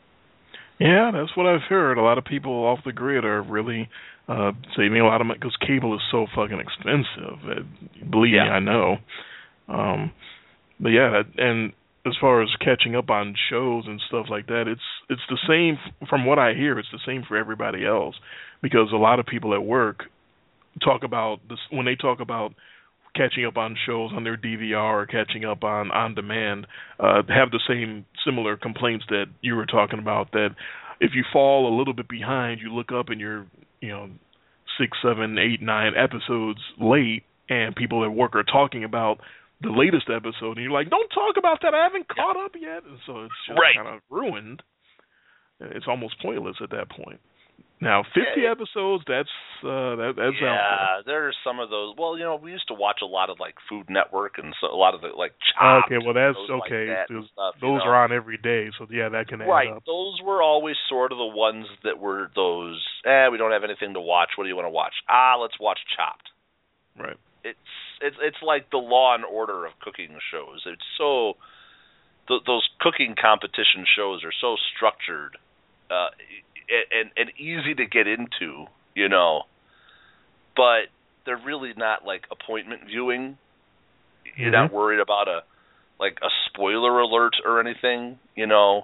Yeah, that's what I've heard. A lot of people off the grid are really uh, saving a lot of money because cable is so fucking expensive. Uh, believe yeah. me, I know. Um, but yeah, and as far as catching up on shows and stuff like that, it's it's the same. From what I hear, it's the same for everybody else, because a lot of people at work talk about this when they talk about catching up on shows on their D V R or catching up on on demand, uh, have the same similar complaints that you were talking about. That if you fall a little bit behind, you look up and you're you know six, seven, eight, nine episodes late, and people at work are talking about the latest episode, and you're like, don't talk about that, I haven't caught up yet. And so it's just right. kind of ruined. It's almost pointless at that point. Now, fifty yeah, episodes, that's uh, that, that's yeah, out there. there are some of those. Well, you know, we used to watch a lot of, like, Food Network and so, a lot of the, like, Chopped. Okay, well, that's okay. Like that those stuff, those you know? are on every day, so, yeah, that can add right. up. Those were always sort of the ones that were those, eh, we don't have anything to watch. What do you want to watch? Ah, let's watch Chopped. Right. It's it's it's like the Law and Order of cooking shows. It's so th- those cooking competition shows are so structured uh, and and easy to get into, you know, but they're really not like appointment viewing. You're mm-hmm. not worried about a like a spoiler alert or anything, you know,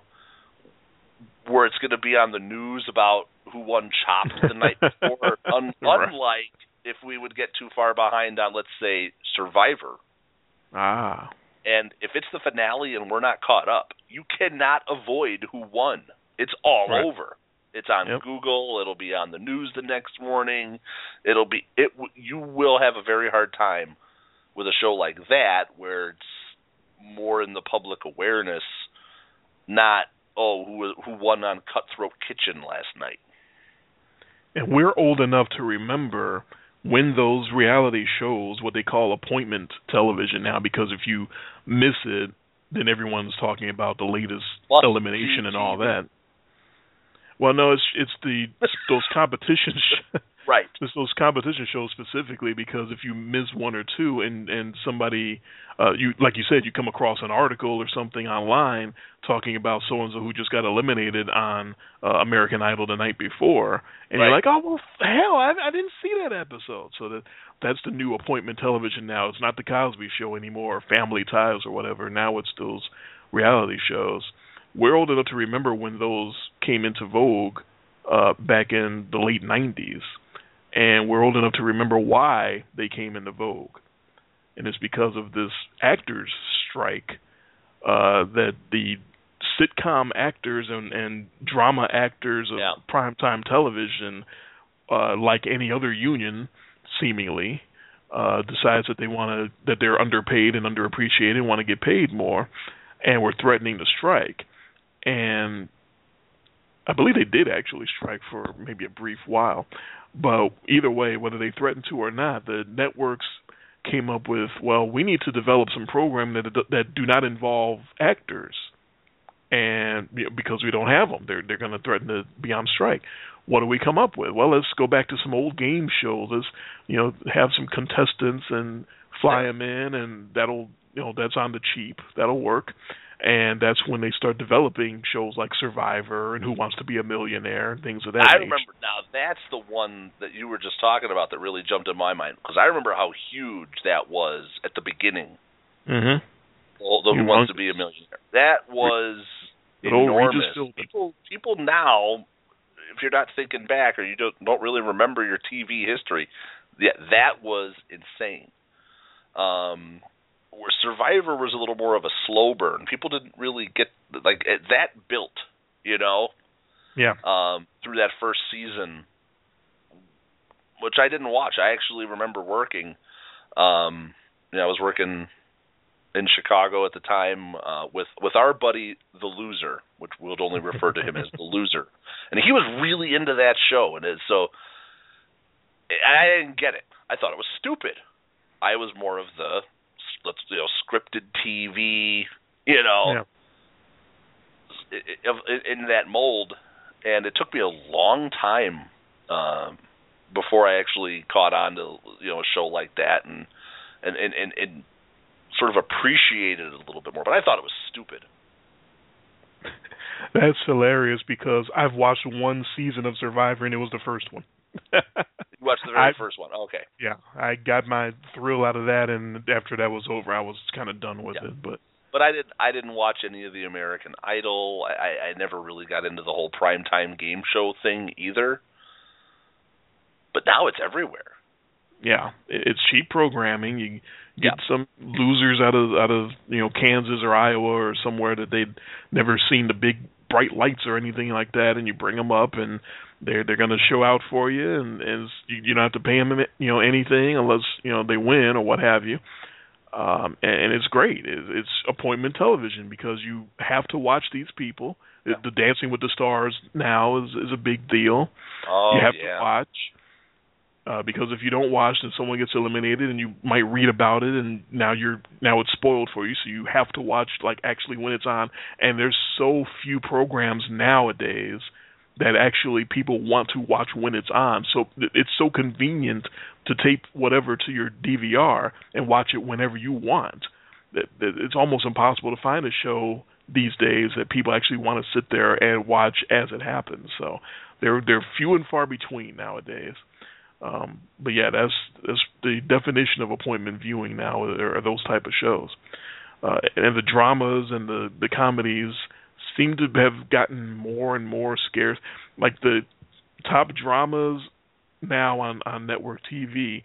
where it's going to be on the news about who won Chopped the night before. Un- right. Unlike if we would get too far behind on, let's say, Survivor. Ah. And if it's the finale and we're not caught up, you cannot avoid who won. It's all right. over. It's on yep. Google. It'll be on the news the next morning. It'll be it. You will have a very hard time with a show like that, where it's more in the public awareness, not oh who who won on Cutthroat Kitchen last night. And we're old enough to remember when those reality shows, what they call appointment television now, because if you miss it, then everyone's talking about the latest Plus elimination T V. and all that. Well, no, it's it's the those competition sh- right. It's those competition shows specifically, because if you miss one or two, and and somebody, uh, you like you said, you come across an article or something online talking about so and so who just got eliminated on uh, American Idol the night before, and right. you're like, oh well, hell, I, I didn't see that episode. So that that's the new appointment television now. It's not the Cosby Show anymore, or Family Ties or whatever. Now it's those reality shows. We're old enough to remember when those came into vogue uh, back in the late nineties. And we're old enough to remember why they came into vogue. And it's because of this actors' strike uh, that the sitcom actors and, and drama actors of yeah. primetime television, uh, like any other union, seemingly, uh, decides that they want to that they're underpaid and underappreciated and want to get paid more, and were threatening to strike. And I believe they did actually strike for maybe a brief while. But either way, whether they threatened to or not, the networks came up with, well, we need to develop some program that that do not involve actors, and you know, because we don't have them, they're they're going to threaten to be on strike. What do we come up with? Well, let's go back to some old game shows. Let's, you know, have some contestants and fly them in, and that'll, you know, that's on the cheap. That'll work. And that's when they start developing shows like Survivor and Who Wants to Be a Millionaire and things of that I nature. remember, now that's the one that you were just talking about that really jumped in my mind, because I remember how huge that was at the beginning. Mm-hmm. Well, the Who Wants to Be a Millionaire. That was enormous. People, people now, if you're not thinking back or you don't, don't really remember your T V history, yeah, that was insane. Um, where Survivor was a little more of a slow burn. People didn't really get, like, that built, you know? Yeah. Um, through that first season, which I didn't watch. I actually remember working, um, you know, I was working in Chicago at the time uh, with, with our buddy, The Loser, which we'll only refer to him as The Loser. And he was really into that show. And it, so I didn't get it. I thought it was stupid. I was more of the, let's, you know, scripted T V, you know, yeah. in that mold. And it took me a long time um, before I actually caught on to, you know, a show like that and and, and, and, and sort of appreciated it a little bit more. But I thought it was stupid. That's hilarious because I've watched one season of Survivor and it was the first one. You watched the very I, first one. Okay. Yeah, I got my thrill out of that, and after that was over, I was kind of done with yeah. it. But but I didn't I didn't watch any of the American Idol. I, I never really got into the whole primetime game show thing either. But now it's everywhere. Yeah, it's cheap programming. You get yeah. some losers out of out of you know Kansas or Iowa or somewhere that they'd never seen the big bright lights or anything like that, and you bring them up and they're they're going to show out for you, and, and you, you don't have to pay them you know anything unless you know they win or what have you. Um, and, and it's great. It, it's appointment television because you have to watch these people. Yeah. The, the Dancing with the Stars now is is a big deal. Oh, you have yeah. to watch. Uh, because if you don't watch, then someone gets eliminated, and you might read about it, and now you're now it's spoiled for you. So you have to watch like actually when it's on. And there's so few programs nowadays that actually people want to watch when it's on. So it's so convenient to tape whatever to your D V R and watch it whenever you want. That, that it's almost impossible to find a show these days that people actually want to sit there and watch as it happens. So they're they're few and far between nowadays. Um, but yeah, that's that's the definition of appointment viewing now are those type of shows. Uh, and the dramas and the, the comedies seem to have gotten more and more scarce. Like the top dramas now on, on network T V,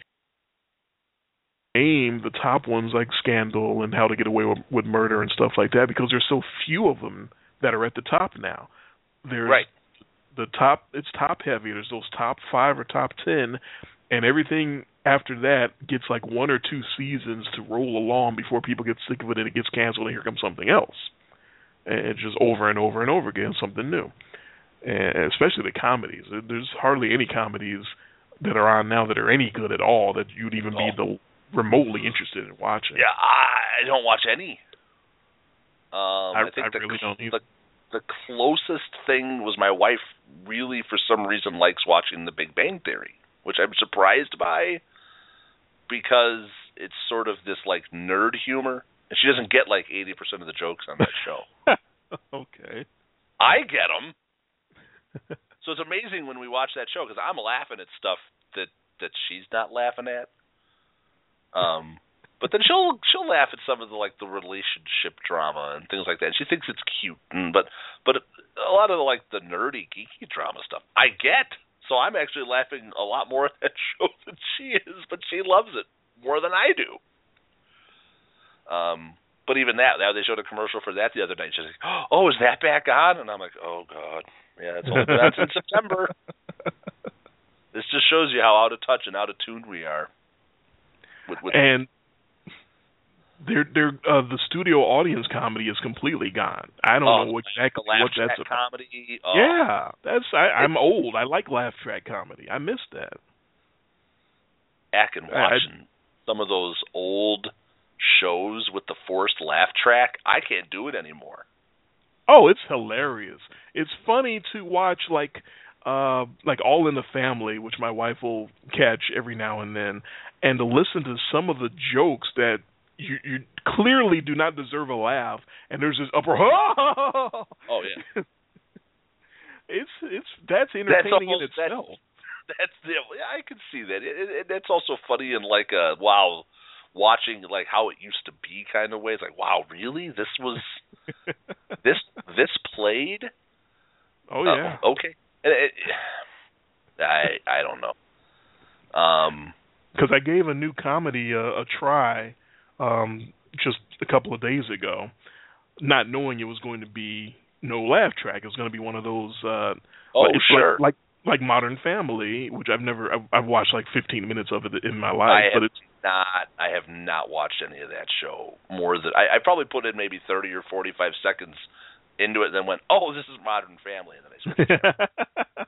aim the top ones like Scandal and How to Get Away with, with Murder and stuff like that because there's so few of them that are at the top now. There's right. The top, it's top heavy. There's those top five or top ten, and everything after that gets like one or two seasons to roll along before people get sick of it and it gets canceled and here comes something else. And it's just over and over and over again, something new. And especially the comedies. There's hardly any comedies that are on now that are any good at all that you'd even be the remotely interested in watching. Yeah, I don't watch any. Um, I, I think I the, really don't either. The, the closest thing was my wife really, for some reason, likes watching The Big Bang Theory, which I'm surprised by because it's sort of this, like, nerd humor. And she doesn't get, like, eighty percent of the jokes on that show. Okay. I get them. So it's amazing when we watch that show because I'm laughing at stuff that, that she's not laughing at. Um, but then she'll she'll laugh at some of the like the relationship drama and things like that. And she thinks it's cute, and, but but a lot of the, like the nerdy geeky drama stuff I get. So I'm actually laughing a lot more at that show than she is, but she loves it more than I do. Um, But even that, now they showed a commercial for that the other night. She's like, "Oh, is that back on?" And I'm like, "Oh God, yeah, it's only been on since September." This just shows you how out of touch and out of tune we are. With, with and they're, they're, uh, the studio audience comedy is completely gone. I don't oh, know exactly laugh what that's about. Comedy. Oh. Yeah, that's. I, I'm old. I like laugh track comedy. I miss that. Back and watching I, some of those old shows with the forced laugh track, I can't do it anymore. Oh, it's hilarious. It's funny to watch, like, uh, like All in the Family, which my wife will catch every now and then, and to listen to some of the jokes that you, you clearly do not deserve a laugh, and there's this upper. Oh yeah. it's it's that's entertaining that's almost, in itself. That's, that's the yeah, I can see that. It, it, that's also funny in like a wow, watching like how it used to be kind of way. It's like, wow, really? This was this this played? Oh yeah. Uh, okay. It, it, I I don't know. Um, because I gave a new comedy a, a try um, just a couple of days ago, not knowing it was going to be no laugh track. It was going to be one of those. Uh, oh like, sure. Like, like like Modern Family, which I've never. I've, I've watched like fifteen minutes of it in my life, I but have it's not. I have not watched any of that show more than I, I probably put in maybe thirty or forty-five seconds into it, and then went, "Oh, this is Modern Family," and then I switched it.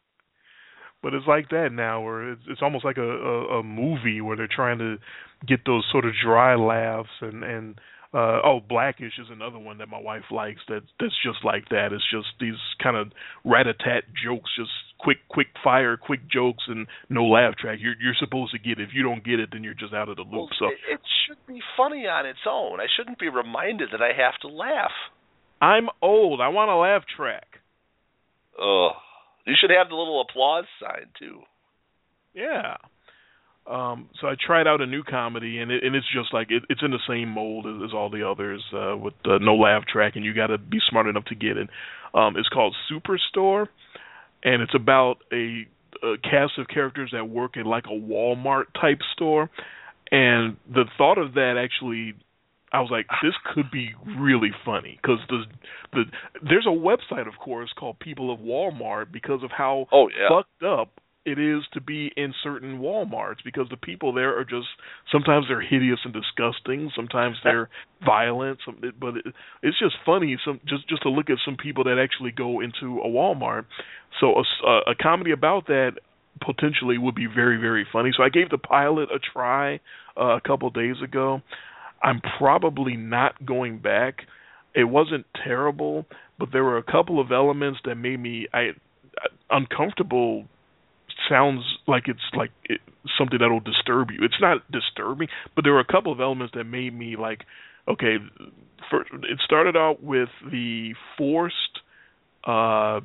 But it's like that now, where it's, it's almost like a, a, a movie where they're trying to get those sort of dry laughs, and and uh, oh, Blackish is another one that my wife likes. That that's just like that. It's just these kind of rat-a-tat jokes, just quick, quick fire, quick jokes, and no laugh track. You're you're supposed to get it. If you don't get it, then you're just out of the loop. Well, so it, it should be funny on its own. I shouldn't be reminded that I have to laugh. I'm old. I want a laugh track. Ugh. You should have the little applause sign, too. Yeah. Um, so I tried out a new comedy, and it, and it's just like, it, it's in the same mold as, as all the others, uh, with uh, no laugh track, and you got to be smart enough to get it. Um, it's called Superstore, and it's about a, a cast of characters that work in like a Walmart-type store, and the thought of that actually... I was like, this could be really funny, because the the there's a website, of course, called People of Walmart, because of how oh, yeah. fucked up it is to be in certain Walmarts, because the people there are just, sometimes they're hideous and disgusting, sometimes they're violent, some, but it, it's just funny some just, just to look at some people that actually go into a Walmart. So a, a comedy about that potentially would be very, very funny. So I gave the pilot a try uh, a couple days ago. I'm probably not going back. It wasn't terrible, but there were a couple of elements that made me I, uncomfortable. Sounds like it's like it, something that'll disturb you. It's not disturbing, but there were a couple of elements that made me like, okay, for, it started out with the forced, uh,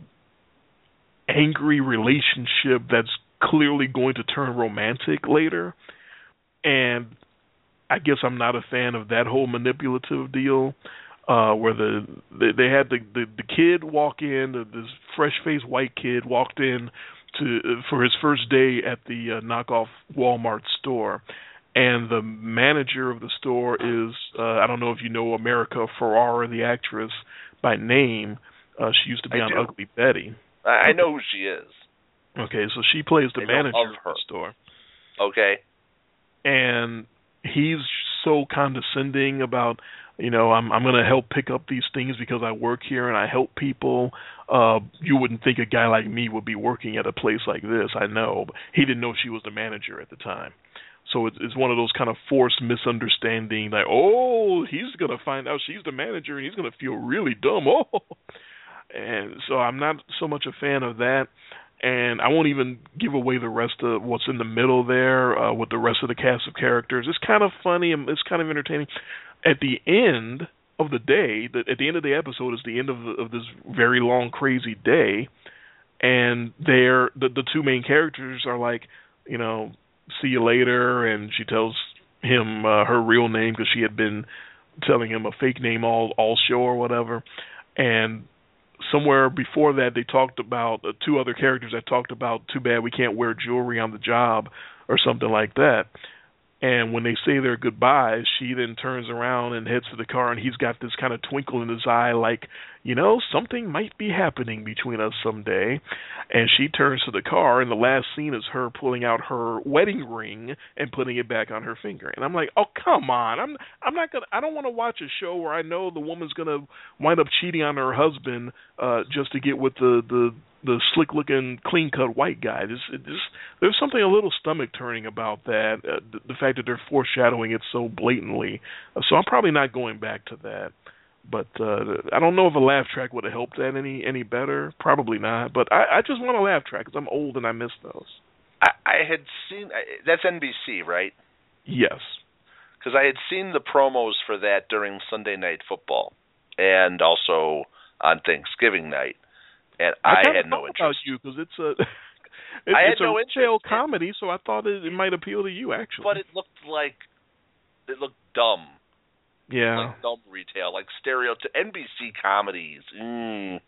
angry relationship that's clearly going to turn romantic later, and I guess I'm not a fan of that whole manipulative deal, uh, where the they, they had the, the the kid walk in, the, this fresh-faced white kid walked in to uh, for his first day at the uh, knockoff Walmart store, and the manager of the store is uh, I don't know if you know America Ferrara, the actress by name. Uh, she used to be I on do. Ugly Betty. I know who she is. Okay, so she plays the I manager of her. the store. Okay. And he's so condescending about, you know, I'm I'm going to help pick up these things because I work here and I help people. Uh, you wouldn't think a guy like me would be working at a place like this, I know. But he didn't know she was the manager at the time. So it's, it's one of those kind of forced misunderstanding, like, oh, he's going to find out she's the manager and he's going to feel really dumb. Oh, and so I'm not so much a fan of that. And I won't even give away the rest of what's in the middle there uh, with the rest of the cast of characters. It's kind of funny and it's kind of entertaining. At the end of the day, the, at the end of the episode is the end of, the, of this very long, crazy day, and they're the, the two main characters are like, you know, see you later, and she tells him uh, her real name because she had been telling him a fake name all all show or whatever, and somewhere before that, they talked about uh, two other characters that talked about, too bad we can't wear jewelry on the job or something like that. And when they say their goodbyes, she then turns around and heads to the car, and he's got this kind of twinkle in his eye like, you know, something might be happening between us someday. And she turns to the car, and the last scene is her pulling out her wedding ring and putting it back on her finger. And I'm like, oh, come on. I'm I'm not going to, I don't want to watch a show where I know the woman's going to wind up cheating on her husband uh, just to get with the, the, the slick-looking, clean-cut white guy. This, this, there's something a little stomach-turning about that, uh, the, the fact that they're foreshadowing it so blatantly. Uh, so I'm probably not going back to that. But uh, I don't know if a laugh track would have helped that any any better. Probably not. But I, I just want a laugh track because I'm old and I miss those. I, I had seen – that's N B C, right? Yes. Because I had seen the promos for that during Sunday Night Football and also on Thanksgiving night. And I, I had no interest. About you because it's a it, I it's had a no retail interest. comedy, so I thought it, it might appeal to you actually. But it looked like it looked dumb. Yeah, like dumb retail, like stereotype N B C comedies. Mm.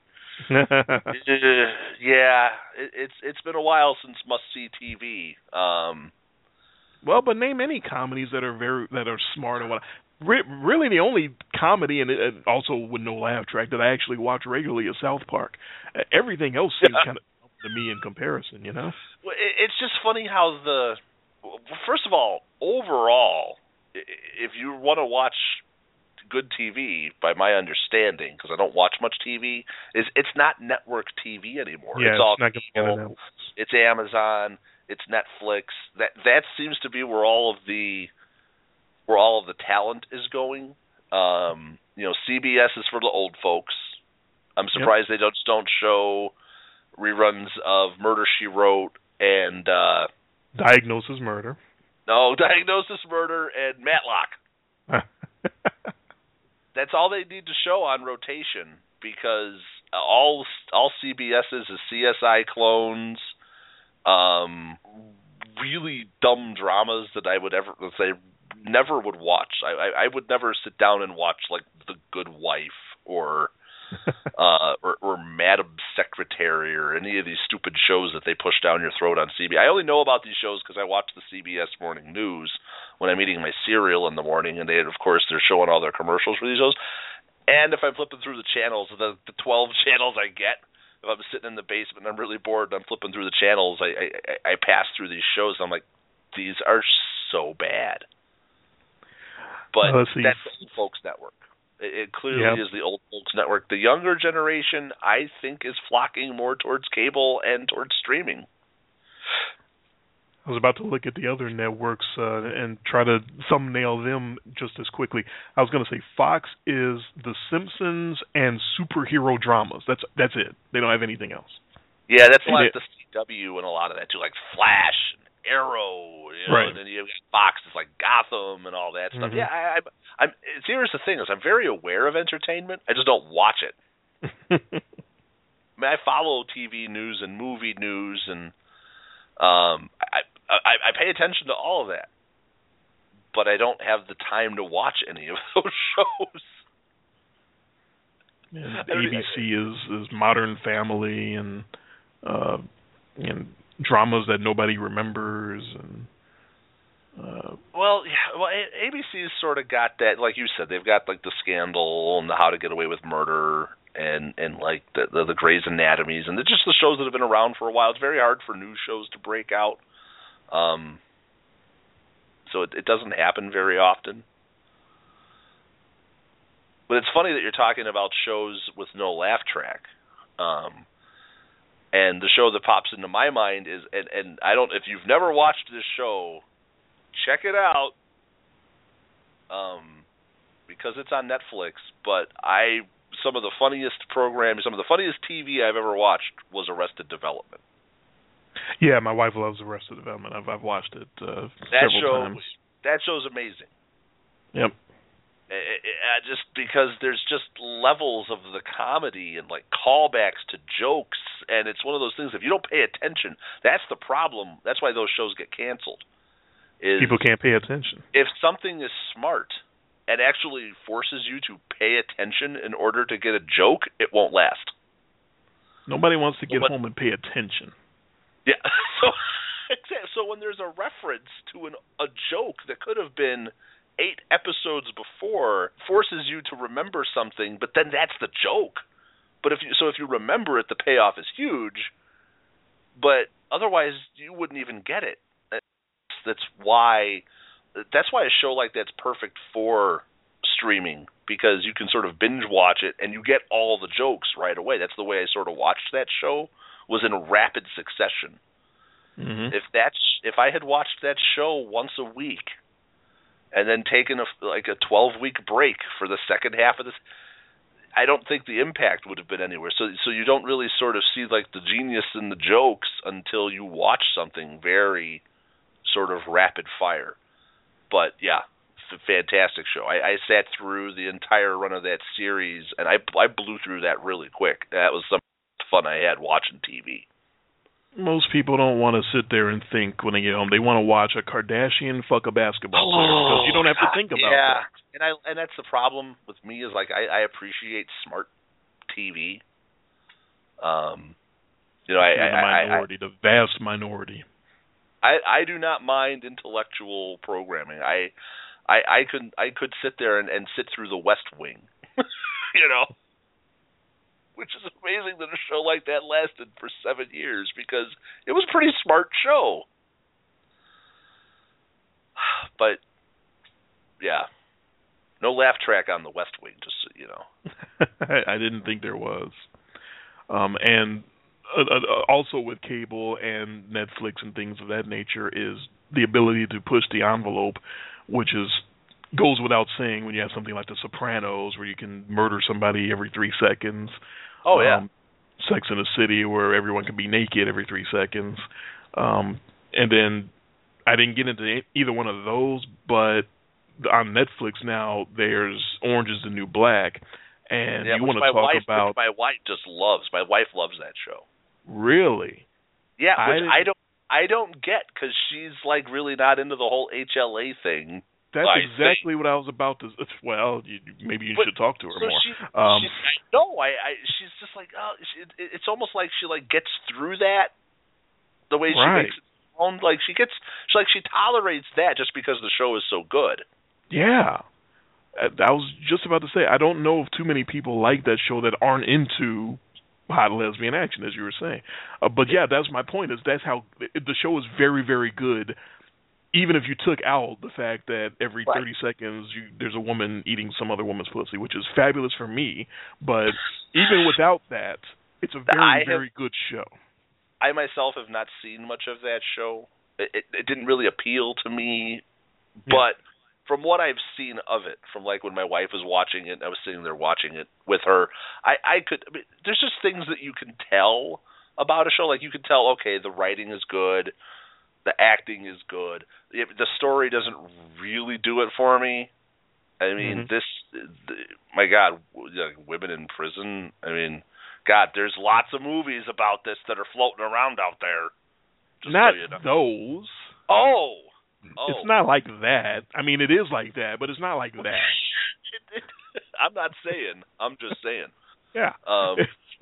yeah, it, it's it's been a while since must see T V. Um, well, but name any comedies that are very that are smart and what. Re- really, the only comedy, and it, also with no laugh track, that I actually watch regularly is South Park. Uh, everything else seems yeah. kind of to me in comparison, you know? Well, it, it's just funny how the... First of all, overall, if you want to watch good T V, by my understanding, because I don't watch much T V, is it's not network T V anymore. Yeah, it's all it's, not cable, it's Amazon, it's Netflix. That that seems to be where all of the... where all of the talent is going. Um, you know, C B S is for the old folks. I'm surprised yep. they don't don't show reruns of Murder, She Wrote and... Uh, Diagnosis Murder. No, Diagnosis Murder and Matlock. That's all they need to show on rotation because all all C B S is is C S I clones, um, really dumb dramas that I would ever... say. Never would watch. I, I I would never sit down and watch like The Good Wife or uh or, or Madam Secretary or any of these stupid shows that they push down your throat on C B S. I only know about these shows because I watch the C B S Morning News when I'm eating my cereal in the morning, and they of course they're showing all their commercials for these shows. And if I'm flipping through the channels, the the twelve channels I get, if I'm sitting in the basement and I'm really bored and I'm flipping through the channels, I I, I pass through these shows and I'm like, these are so bad. But uh, that's the old folks network. It, it clearly yep. is the old folks network. The younger generation, I think, is flocking more towards cable and towards streaming. I was about to look at the other networks uh, and try to thumbnail them just as quickly. I was going to say Fox is The Simpsons and superhero dramas. That's that's it. They don't have anything else. Yeah, that's and like it, the C W and a lot of that too, like Flash and Arrow, you know, right. and then you have Fox, it's like Gotham and all that stuff. Mm-hmm. Yeah, I, I, I'm. Here's the thing: is I'm very aware of entertainment. I just don't watch it. I mean, I follow T V news and movie news, and um, I, I I pay attention to all of that, but I don't have the time to watch any of those shows. And A B C is is Modern Family and uh, and. dramas that nobody remembers, and uh, well, yeah, well, A B C's sort of got that, like you said, they've got like the Scandal and the How to Get Away with Murder, and and like the the, the Grey's Anatomies, and just the shows that have been around for a while. It's very hard for new shows to break out, um, so it, it doesn't happen very often. But it's funny that you're talking about shows with no laugh track. Um, And the show that pops into my mind is, and, and I don't, if you've never watched this show, check it out, um, because it's on Netflix. But I, some of the funniest programming, some of the funniest T V I've ever watched was Arrested Development. Yeah, my wife loves Arrested Development. I've I've watched it uh, that several show, times. That show's amazing. Yep. It, it, it, just because there's just levels of the comedy and like callbacks to jokes, and it's one of those things. If you don't pay attention, that's the problem. That's why those shows get canceled. Is people can't pay attention. If something is smart and actually forces you to pay attention in order to get a joke, it won't last. Nobody wants to get but, home and pay attention. Yeah. So, so also when there's a reference to an, a joke that could have been eight episodes before, forces you to remember something, but then that's the joke. But if you, so if you remember it, the payoff is huge, but otherwise you wouldn't even get it. That's why that's why a show like that's perfect for streaming, because you can sort of binge watch it and you get all the jokes right away. That's the way I sort of watched that show, was in rapid succession. Mm-hmm. If that's if I had watched that show once a week and then taken a, like a twelve-week break for the second half of this, I don't think the impact would have been anywhere. So so you don't really sort of see like the genius in the jokes until you watch something very sort of rapid fire. But yeah, f- fantastic show. I, I sat through the entire run of that series, and I I blew through that really quick. That was some fun I had watching T V. Most people don't want to sit there and think when they get home. They want to watch a Kardashian fuck a basketball oh, player, because you don't have to think about yeah. that. And I and that's the problem with me, is like I, I appreciate smart T V. Um, you know, I, the I, minority, I, the vast minority. I, I do not mind intellectual programming. I I, I could I could sit there and, and sit through the West Wing, you know, which is amazing that a show like that lasted for seven years, because it was a pretty smart show. But yeah, no laugh track on the West Wing, just so you know. I didn't think there was. Um, and uh, uh, also with cable and Netflix and things of that nature is the ability to push the envelope, which is goes without saying when you have something like The Sopranos, where you can murder somebody every three seconds. Oh, yeah. Um, Sex and the City, where everyone can be naked every three seconds. Um, and then I didn't get into either one of those, but on Netflix now there's Orange is the New Black. And yeah, you want to my talk wife, about... Which my wife just loves. My wife loves that show. Really? Yeah, which I, I don't I don't get, because she's like really not into the whole H L A thing. That's I exactly think. what I was about to... Well, you, maybe you but, should talk to her so more. She, um, she, no, I, I. She's just like, oh, she, it, it's almost like she like gets through that the way she right. makes it sound. Like she gets, she like she tolerates that just because the show is so good. Yeah. I was just about to say, I don't know of too many people like that show that aren't into hot lesbian action, as you were saying. Uh, but yeah, that's my point, is that's how it, the show is very, very good, even if you took out the fact that every right. thirty seconds you, there's a woman eating some other woman's pussy, which is fabulous for me. But even without that, it's a very, I very have, good show. I myself have not seen much of that show. It, it, it didn't really appeal to me, Yeah. but from what I've seen of it, from like when my wife was watching it, and I was sitting there watching it with her, I, I could. I mean, there's just things that you can tell about a show. Like you can tell, okay, the writing is good, the acting is good. The story doesn't really do it for me. I mean, mm-hmm. this, the, my God, like women in prison. I mean, God, there's lots of movies about this that are floating around out there. Just Not so you know. those. Oh. Oh. It's not like that. I mean, it is like that, but it's not like that. it, it, I'm not saying. I'm just saying. Yeah. Um,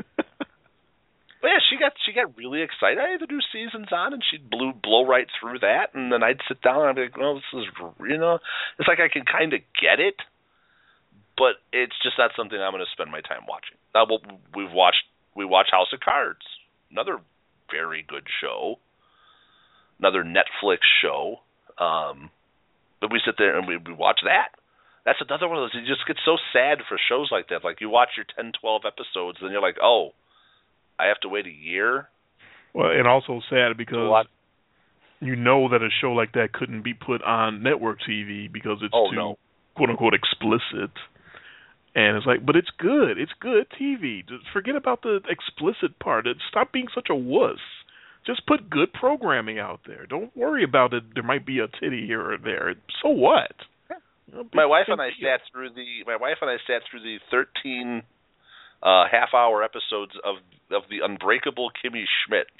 but yeah, she got she got really excited. I had the new season's on, and she'd blew blow right through that, and then I'd sit down and I'd be like, "Well, this is you know, it's like I can kind of get it, but it's just not something I'm going to spend my time watching." Now, we'll, we've watched we watch House of Cards, another very good show, another Netflix show. Um, but we sit there and we, we watch that. That's another one of those. You just get so sad for shows like that. Like you watch your ten, twelve episodes, and you're like, oh, I have to wait a year? Well, and also sad because what? you know that a show like that couldn't be put on network T V because it's oh, too, no. quote-unquote, explicit. And it's like, but it's good. It's good T V. Just forget about the explicit part. Stop being such a wuss. Just put good programming out there. Don't worry about it. There might be a titty here or there. So what? You know, my wife and I deal. sat through the. My wife and I sat through the thirteen uh, half-hour episodes of of the Unbreakable Kimmy Schmidt,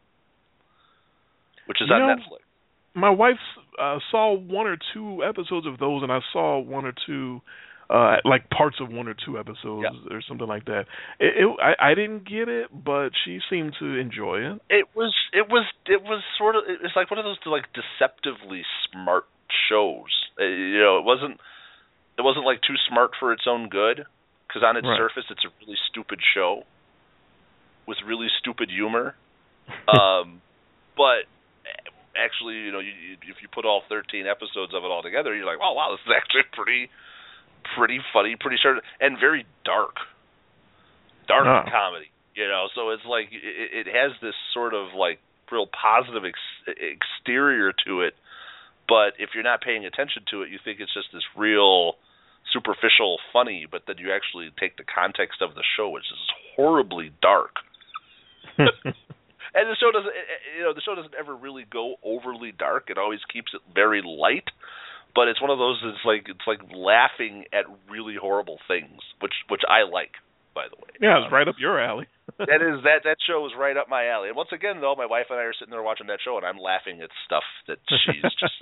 which is you on know, Netflix. My wife uh, saw one or two episodes of those, and I saw one or two. Uh, like parts of one or two episodes yeah. or something like that. It, it, I, I didn't get it, but she seemed to enjoy it. It was, it was, it was was sort of it's like one of those like deceptively smart shows. Uh, you know, it wasn't it wasn't like too smart for its own good, because on its right. surface it's a really stupid show with really stupid humor. um, but actually, you know, you, you, if you put all thirteen episodes of it all together, you're like, oh wow, this is actually pretty pretty funny, pretty sort of, and very dark, dark oh. comedy. You know, so it's like it, it has this sort of like real positive ex- exterior to it, but if you're not paying attention to it, you think it's just this real superficial funny. But then you actually take the context of the show, which is horribly dark. And the show doesn't, you know, the show doesn't ever really go overly dark. It always keeps it very light. But it's one of those. It's like it's like laughing at really horrible things, which which I like. By the way, yeah, it's um, right up your alley. that is that that show is right up my alley. And once again, though, my wife and I are sitting there watching that show, and I'm laughing at stuff that she's just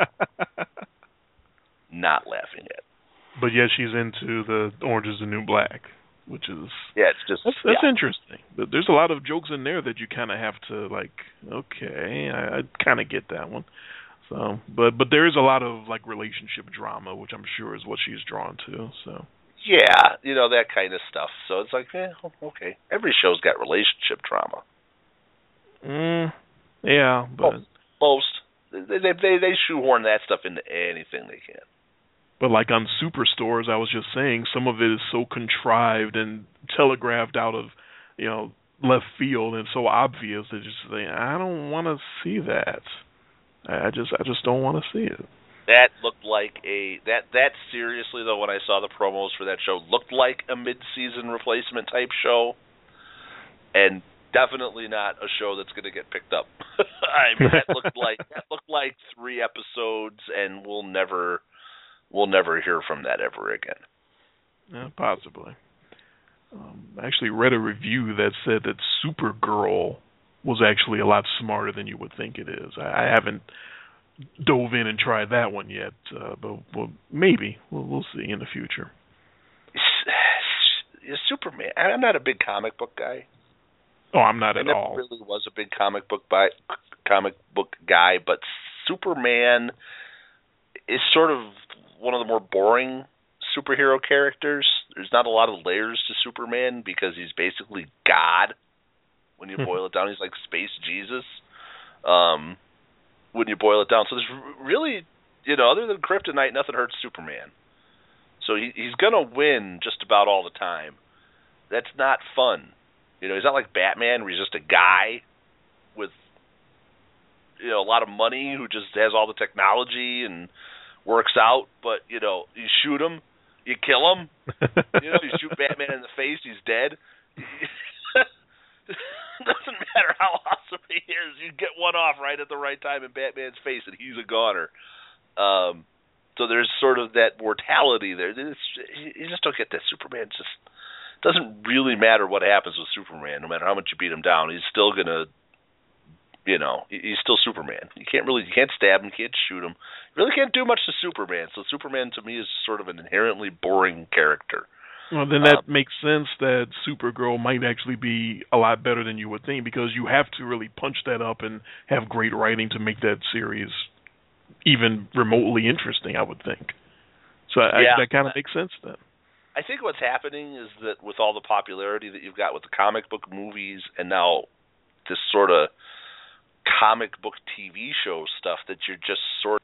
not laughing at. But yet she's into the Orange Is the New Black, which is yeah, it's just that's, that's yeah. interesting. There's a lot of jokes in there that you kind of have to like. Okay, I, I kind of get that one. So, but but there is a lot of like relationship drama, which I'm sure is what she's drawn to. So. Yeah, you know, that kind of stuff. So it's like, eh, okay. Every show's got relationship drama. Mm, yeah, but most they they they, they shoehorn that stuff into anything they can. But like on Superstores, I was just saying, some of it is so contrived and telegraphed out of, you know, left field and so obvious that just say, I don't want to see that. I just I just don't want to see it. That looked like a that that seriously though, when I saw the promos for that show, looked like a mid-season replacement type show, and definitely not a show that's going to get picked up. I mean, that looked like that looked like three episodes, and we'll never we'll never hear from that ever again. Yeah, possibly. Um, I actually read a review that said that Supergirl was actually a lot smarter than you would think it is. I, I haven't dove in and tried that one yet, uh, but well, maybe we'll, we'll see in the future. Superman. I'm not a big comic book guy. Oh, I'm not I at never all. Really was a big comic book by comic book guy, but Superman is sort of one of the more boring superhero characters. There's not a lot of layers to Superman because he's basically God. When you boil it down, he's like space Jesus. Um. When you boil it down. So there's really, you know, other than Kryptonite, nothing hurts Superman. So he, he's going to win just about all the time. That's not fun. You know, he's not like Batman where he's just a guy with, you know, a lot of money who just has all the technology and works out. But, you know, you shoot him, you kill him. You know, you shoot Batman in the face, he's dead. Doesn't matter how awesome he is, you get one off right at the right time in Batman's face, and he's a goner. Um, so there's sort of that mortality there. It's, you just don't get that. Superman just doesn't really matter what happens with Superman. No matter how much you beat him down, he's still gonna, you know, he's still Superman. You can't really, you can't stab him, you can't shoot him. You really can't do much to Superman. So Superman to me is sort of an inherently boring character. Well, then that um, makes sense that Supergirl might actually be a lot better than you would think, because you have to really punch that up and have great writing to make that series even remotely interesting, I would think. So yeah, I, that kind of makes sense then. I think what's happening is that with all the popularity that you've got with the comic book movies and now this sort of comic book T V show stuff, that you're just sort